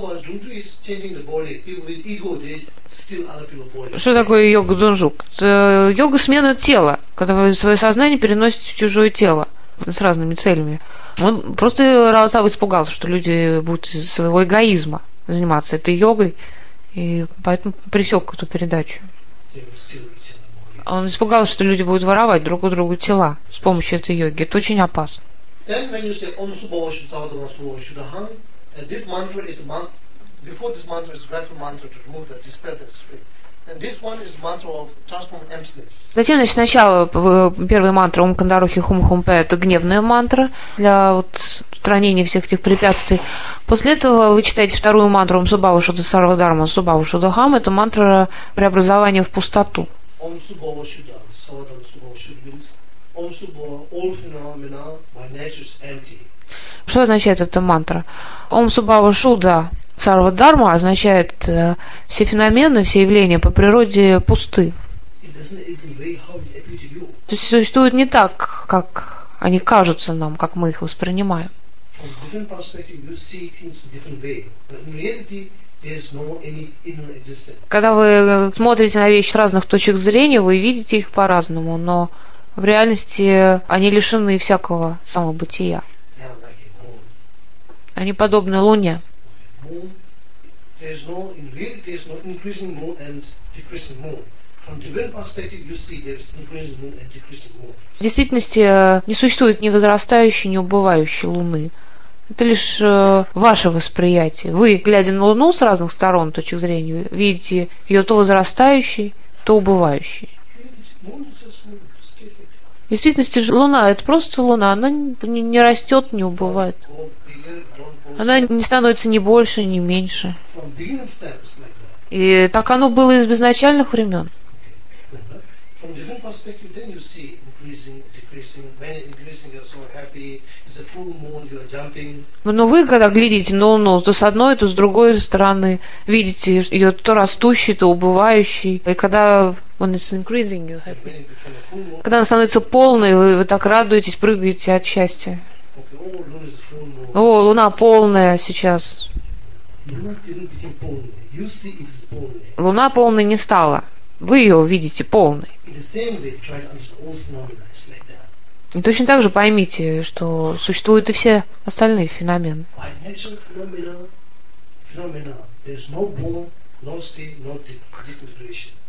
Speaker 1: Что такое йога Дунжук? Это йога смены тела, когда вы свое сознание переносите в чужое тело с разными целями. Он просто Ралацава испугался, что люди будут из своего эгоизма заниматься этой йогой, и поэтому пресек эту передачу. Он испугался, что люди будут воровать друг у друга тела с помощью этой йоги. Это очень опасно. Затем, значит, сначала первая мантра Ом Кандарухи Хум Хумпе — это гневная мантра для вот устранения всех этих препятствий. После этого вы читаете вторую мантру Ом Субава Шуда Сарва Дарма Субава Шуда Хам. Это мантра преобразования в пустоту. Om Subhava Shuddha, Savadana Subhava Shuddha means Om Subhava, all phenomena by nature is empty. Что означает эта мантра? Ом Субава Шуда Сарва Дарма означает э, все феномены, все явления по природе пусты. То есть существуют не так, как они кажутся нам, как мы их воспринимаем. Когда вы смотрите на вещи с разных точек зрения, вы видите их по-разному, но в реальности они лишены всякого самобытия. Они подобны Луне. В действительности не существует ни возрастающей, ни убывающей Луны. Это лишь э, ваше восприятие. Вы, глядя на Луну с разных сторон, точек зрения, видите ее то возрастающей, то убывающей. В действительности же Луна — это просто Луна. Она не, не растет, не убывает. Она не становится ни больше, ни меньше. И так оно было из изначальных времен. Но вы, когда глядите на Луну, то с одной, то с другой стороны, видите ее то растущей, то убывающей. И когда when it's increasing, you're happy. Когда она становится полной, вы, вы так радуетесь, прыгаете от счастья. О, Луна полная сейчас. Луна полной не стала. Вы ее видите полной. И точно так же поймите, что существуют и все остальные феномены.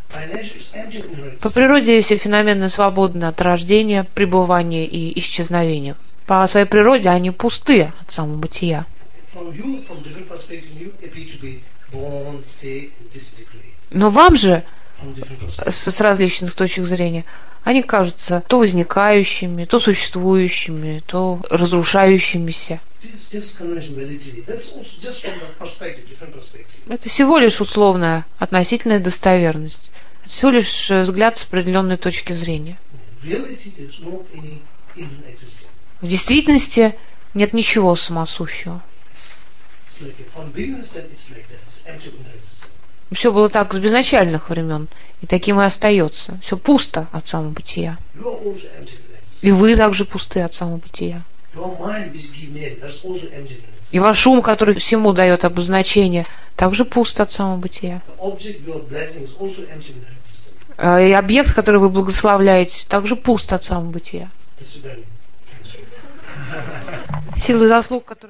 Speaker 2: By nature, it's empty and inherent.
Speaker 1: По природе все феномены свободны от рождения, пребывания и исчезновения. По своей природе они пусты от самого бытия.
Speaker 2: From you, from different perspective, you appear to be born, stay, and disintegrate.
Speaker 1: Но вам же,
Speaker 2: From different perspectives.
Speaker 1: с, с различных точек зрения, они кажутся то возникающими, то существующими, то разрушающимися.
Speaker 2: This just conventional validity. That's also just from the perspective, different perspective.
Speaker 1: Это всего лишь условная относительная достоверность. Это всего лишь взгляд с определенной точки зрения.
Speaker 2: Reality, there's no any infinite existence.
Speaker 1: В действительности нет ничего самосущего.
Speaker 2: It's like a, from beginnings that it's like that. It's empty and inherent existence.
Speaker 1: Все было так с безначальных времен, и таким и остается. Все пусто от самого бытия.
Speaker 2: You are also empty and inherent existence.
Speaker 1: И вы также пусты от самого бытия.
Speaker 2: Your mind, which give name, that's also empty and inherent existence.
Speaker 1: И ваш ум, который всему дает обозначение, также пуст от самого бытия.
Speaker 2: The object you are blessing is also empty and inherent existence.
Speaker 1: А и объект, который вы благословляете, также пуст от самого бытия.
Speaker 2: That's the value.
Speaker 1: Силы заслуг, которые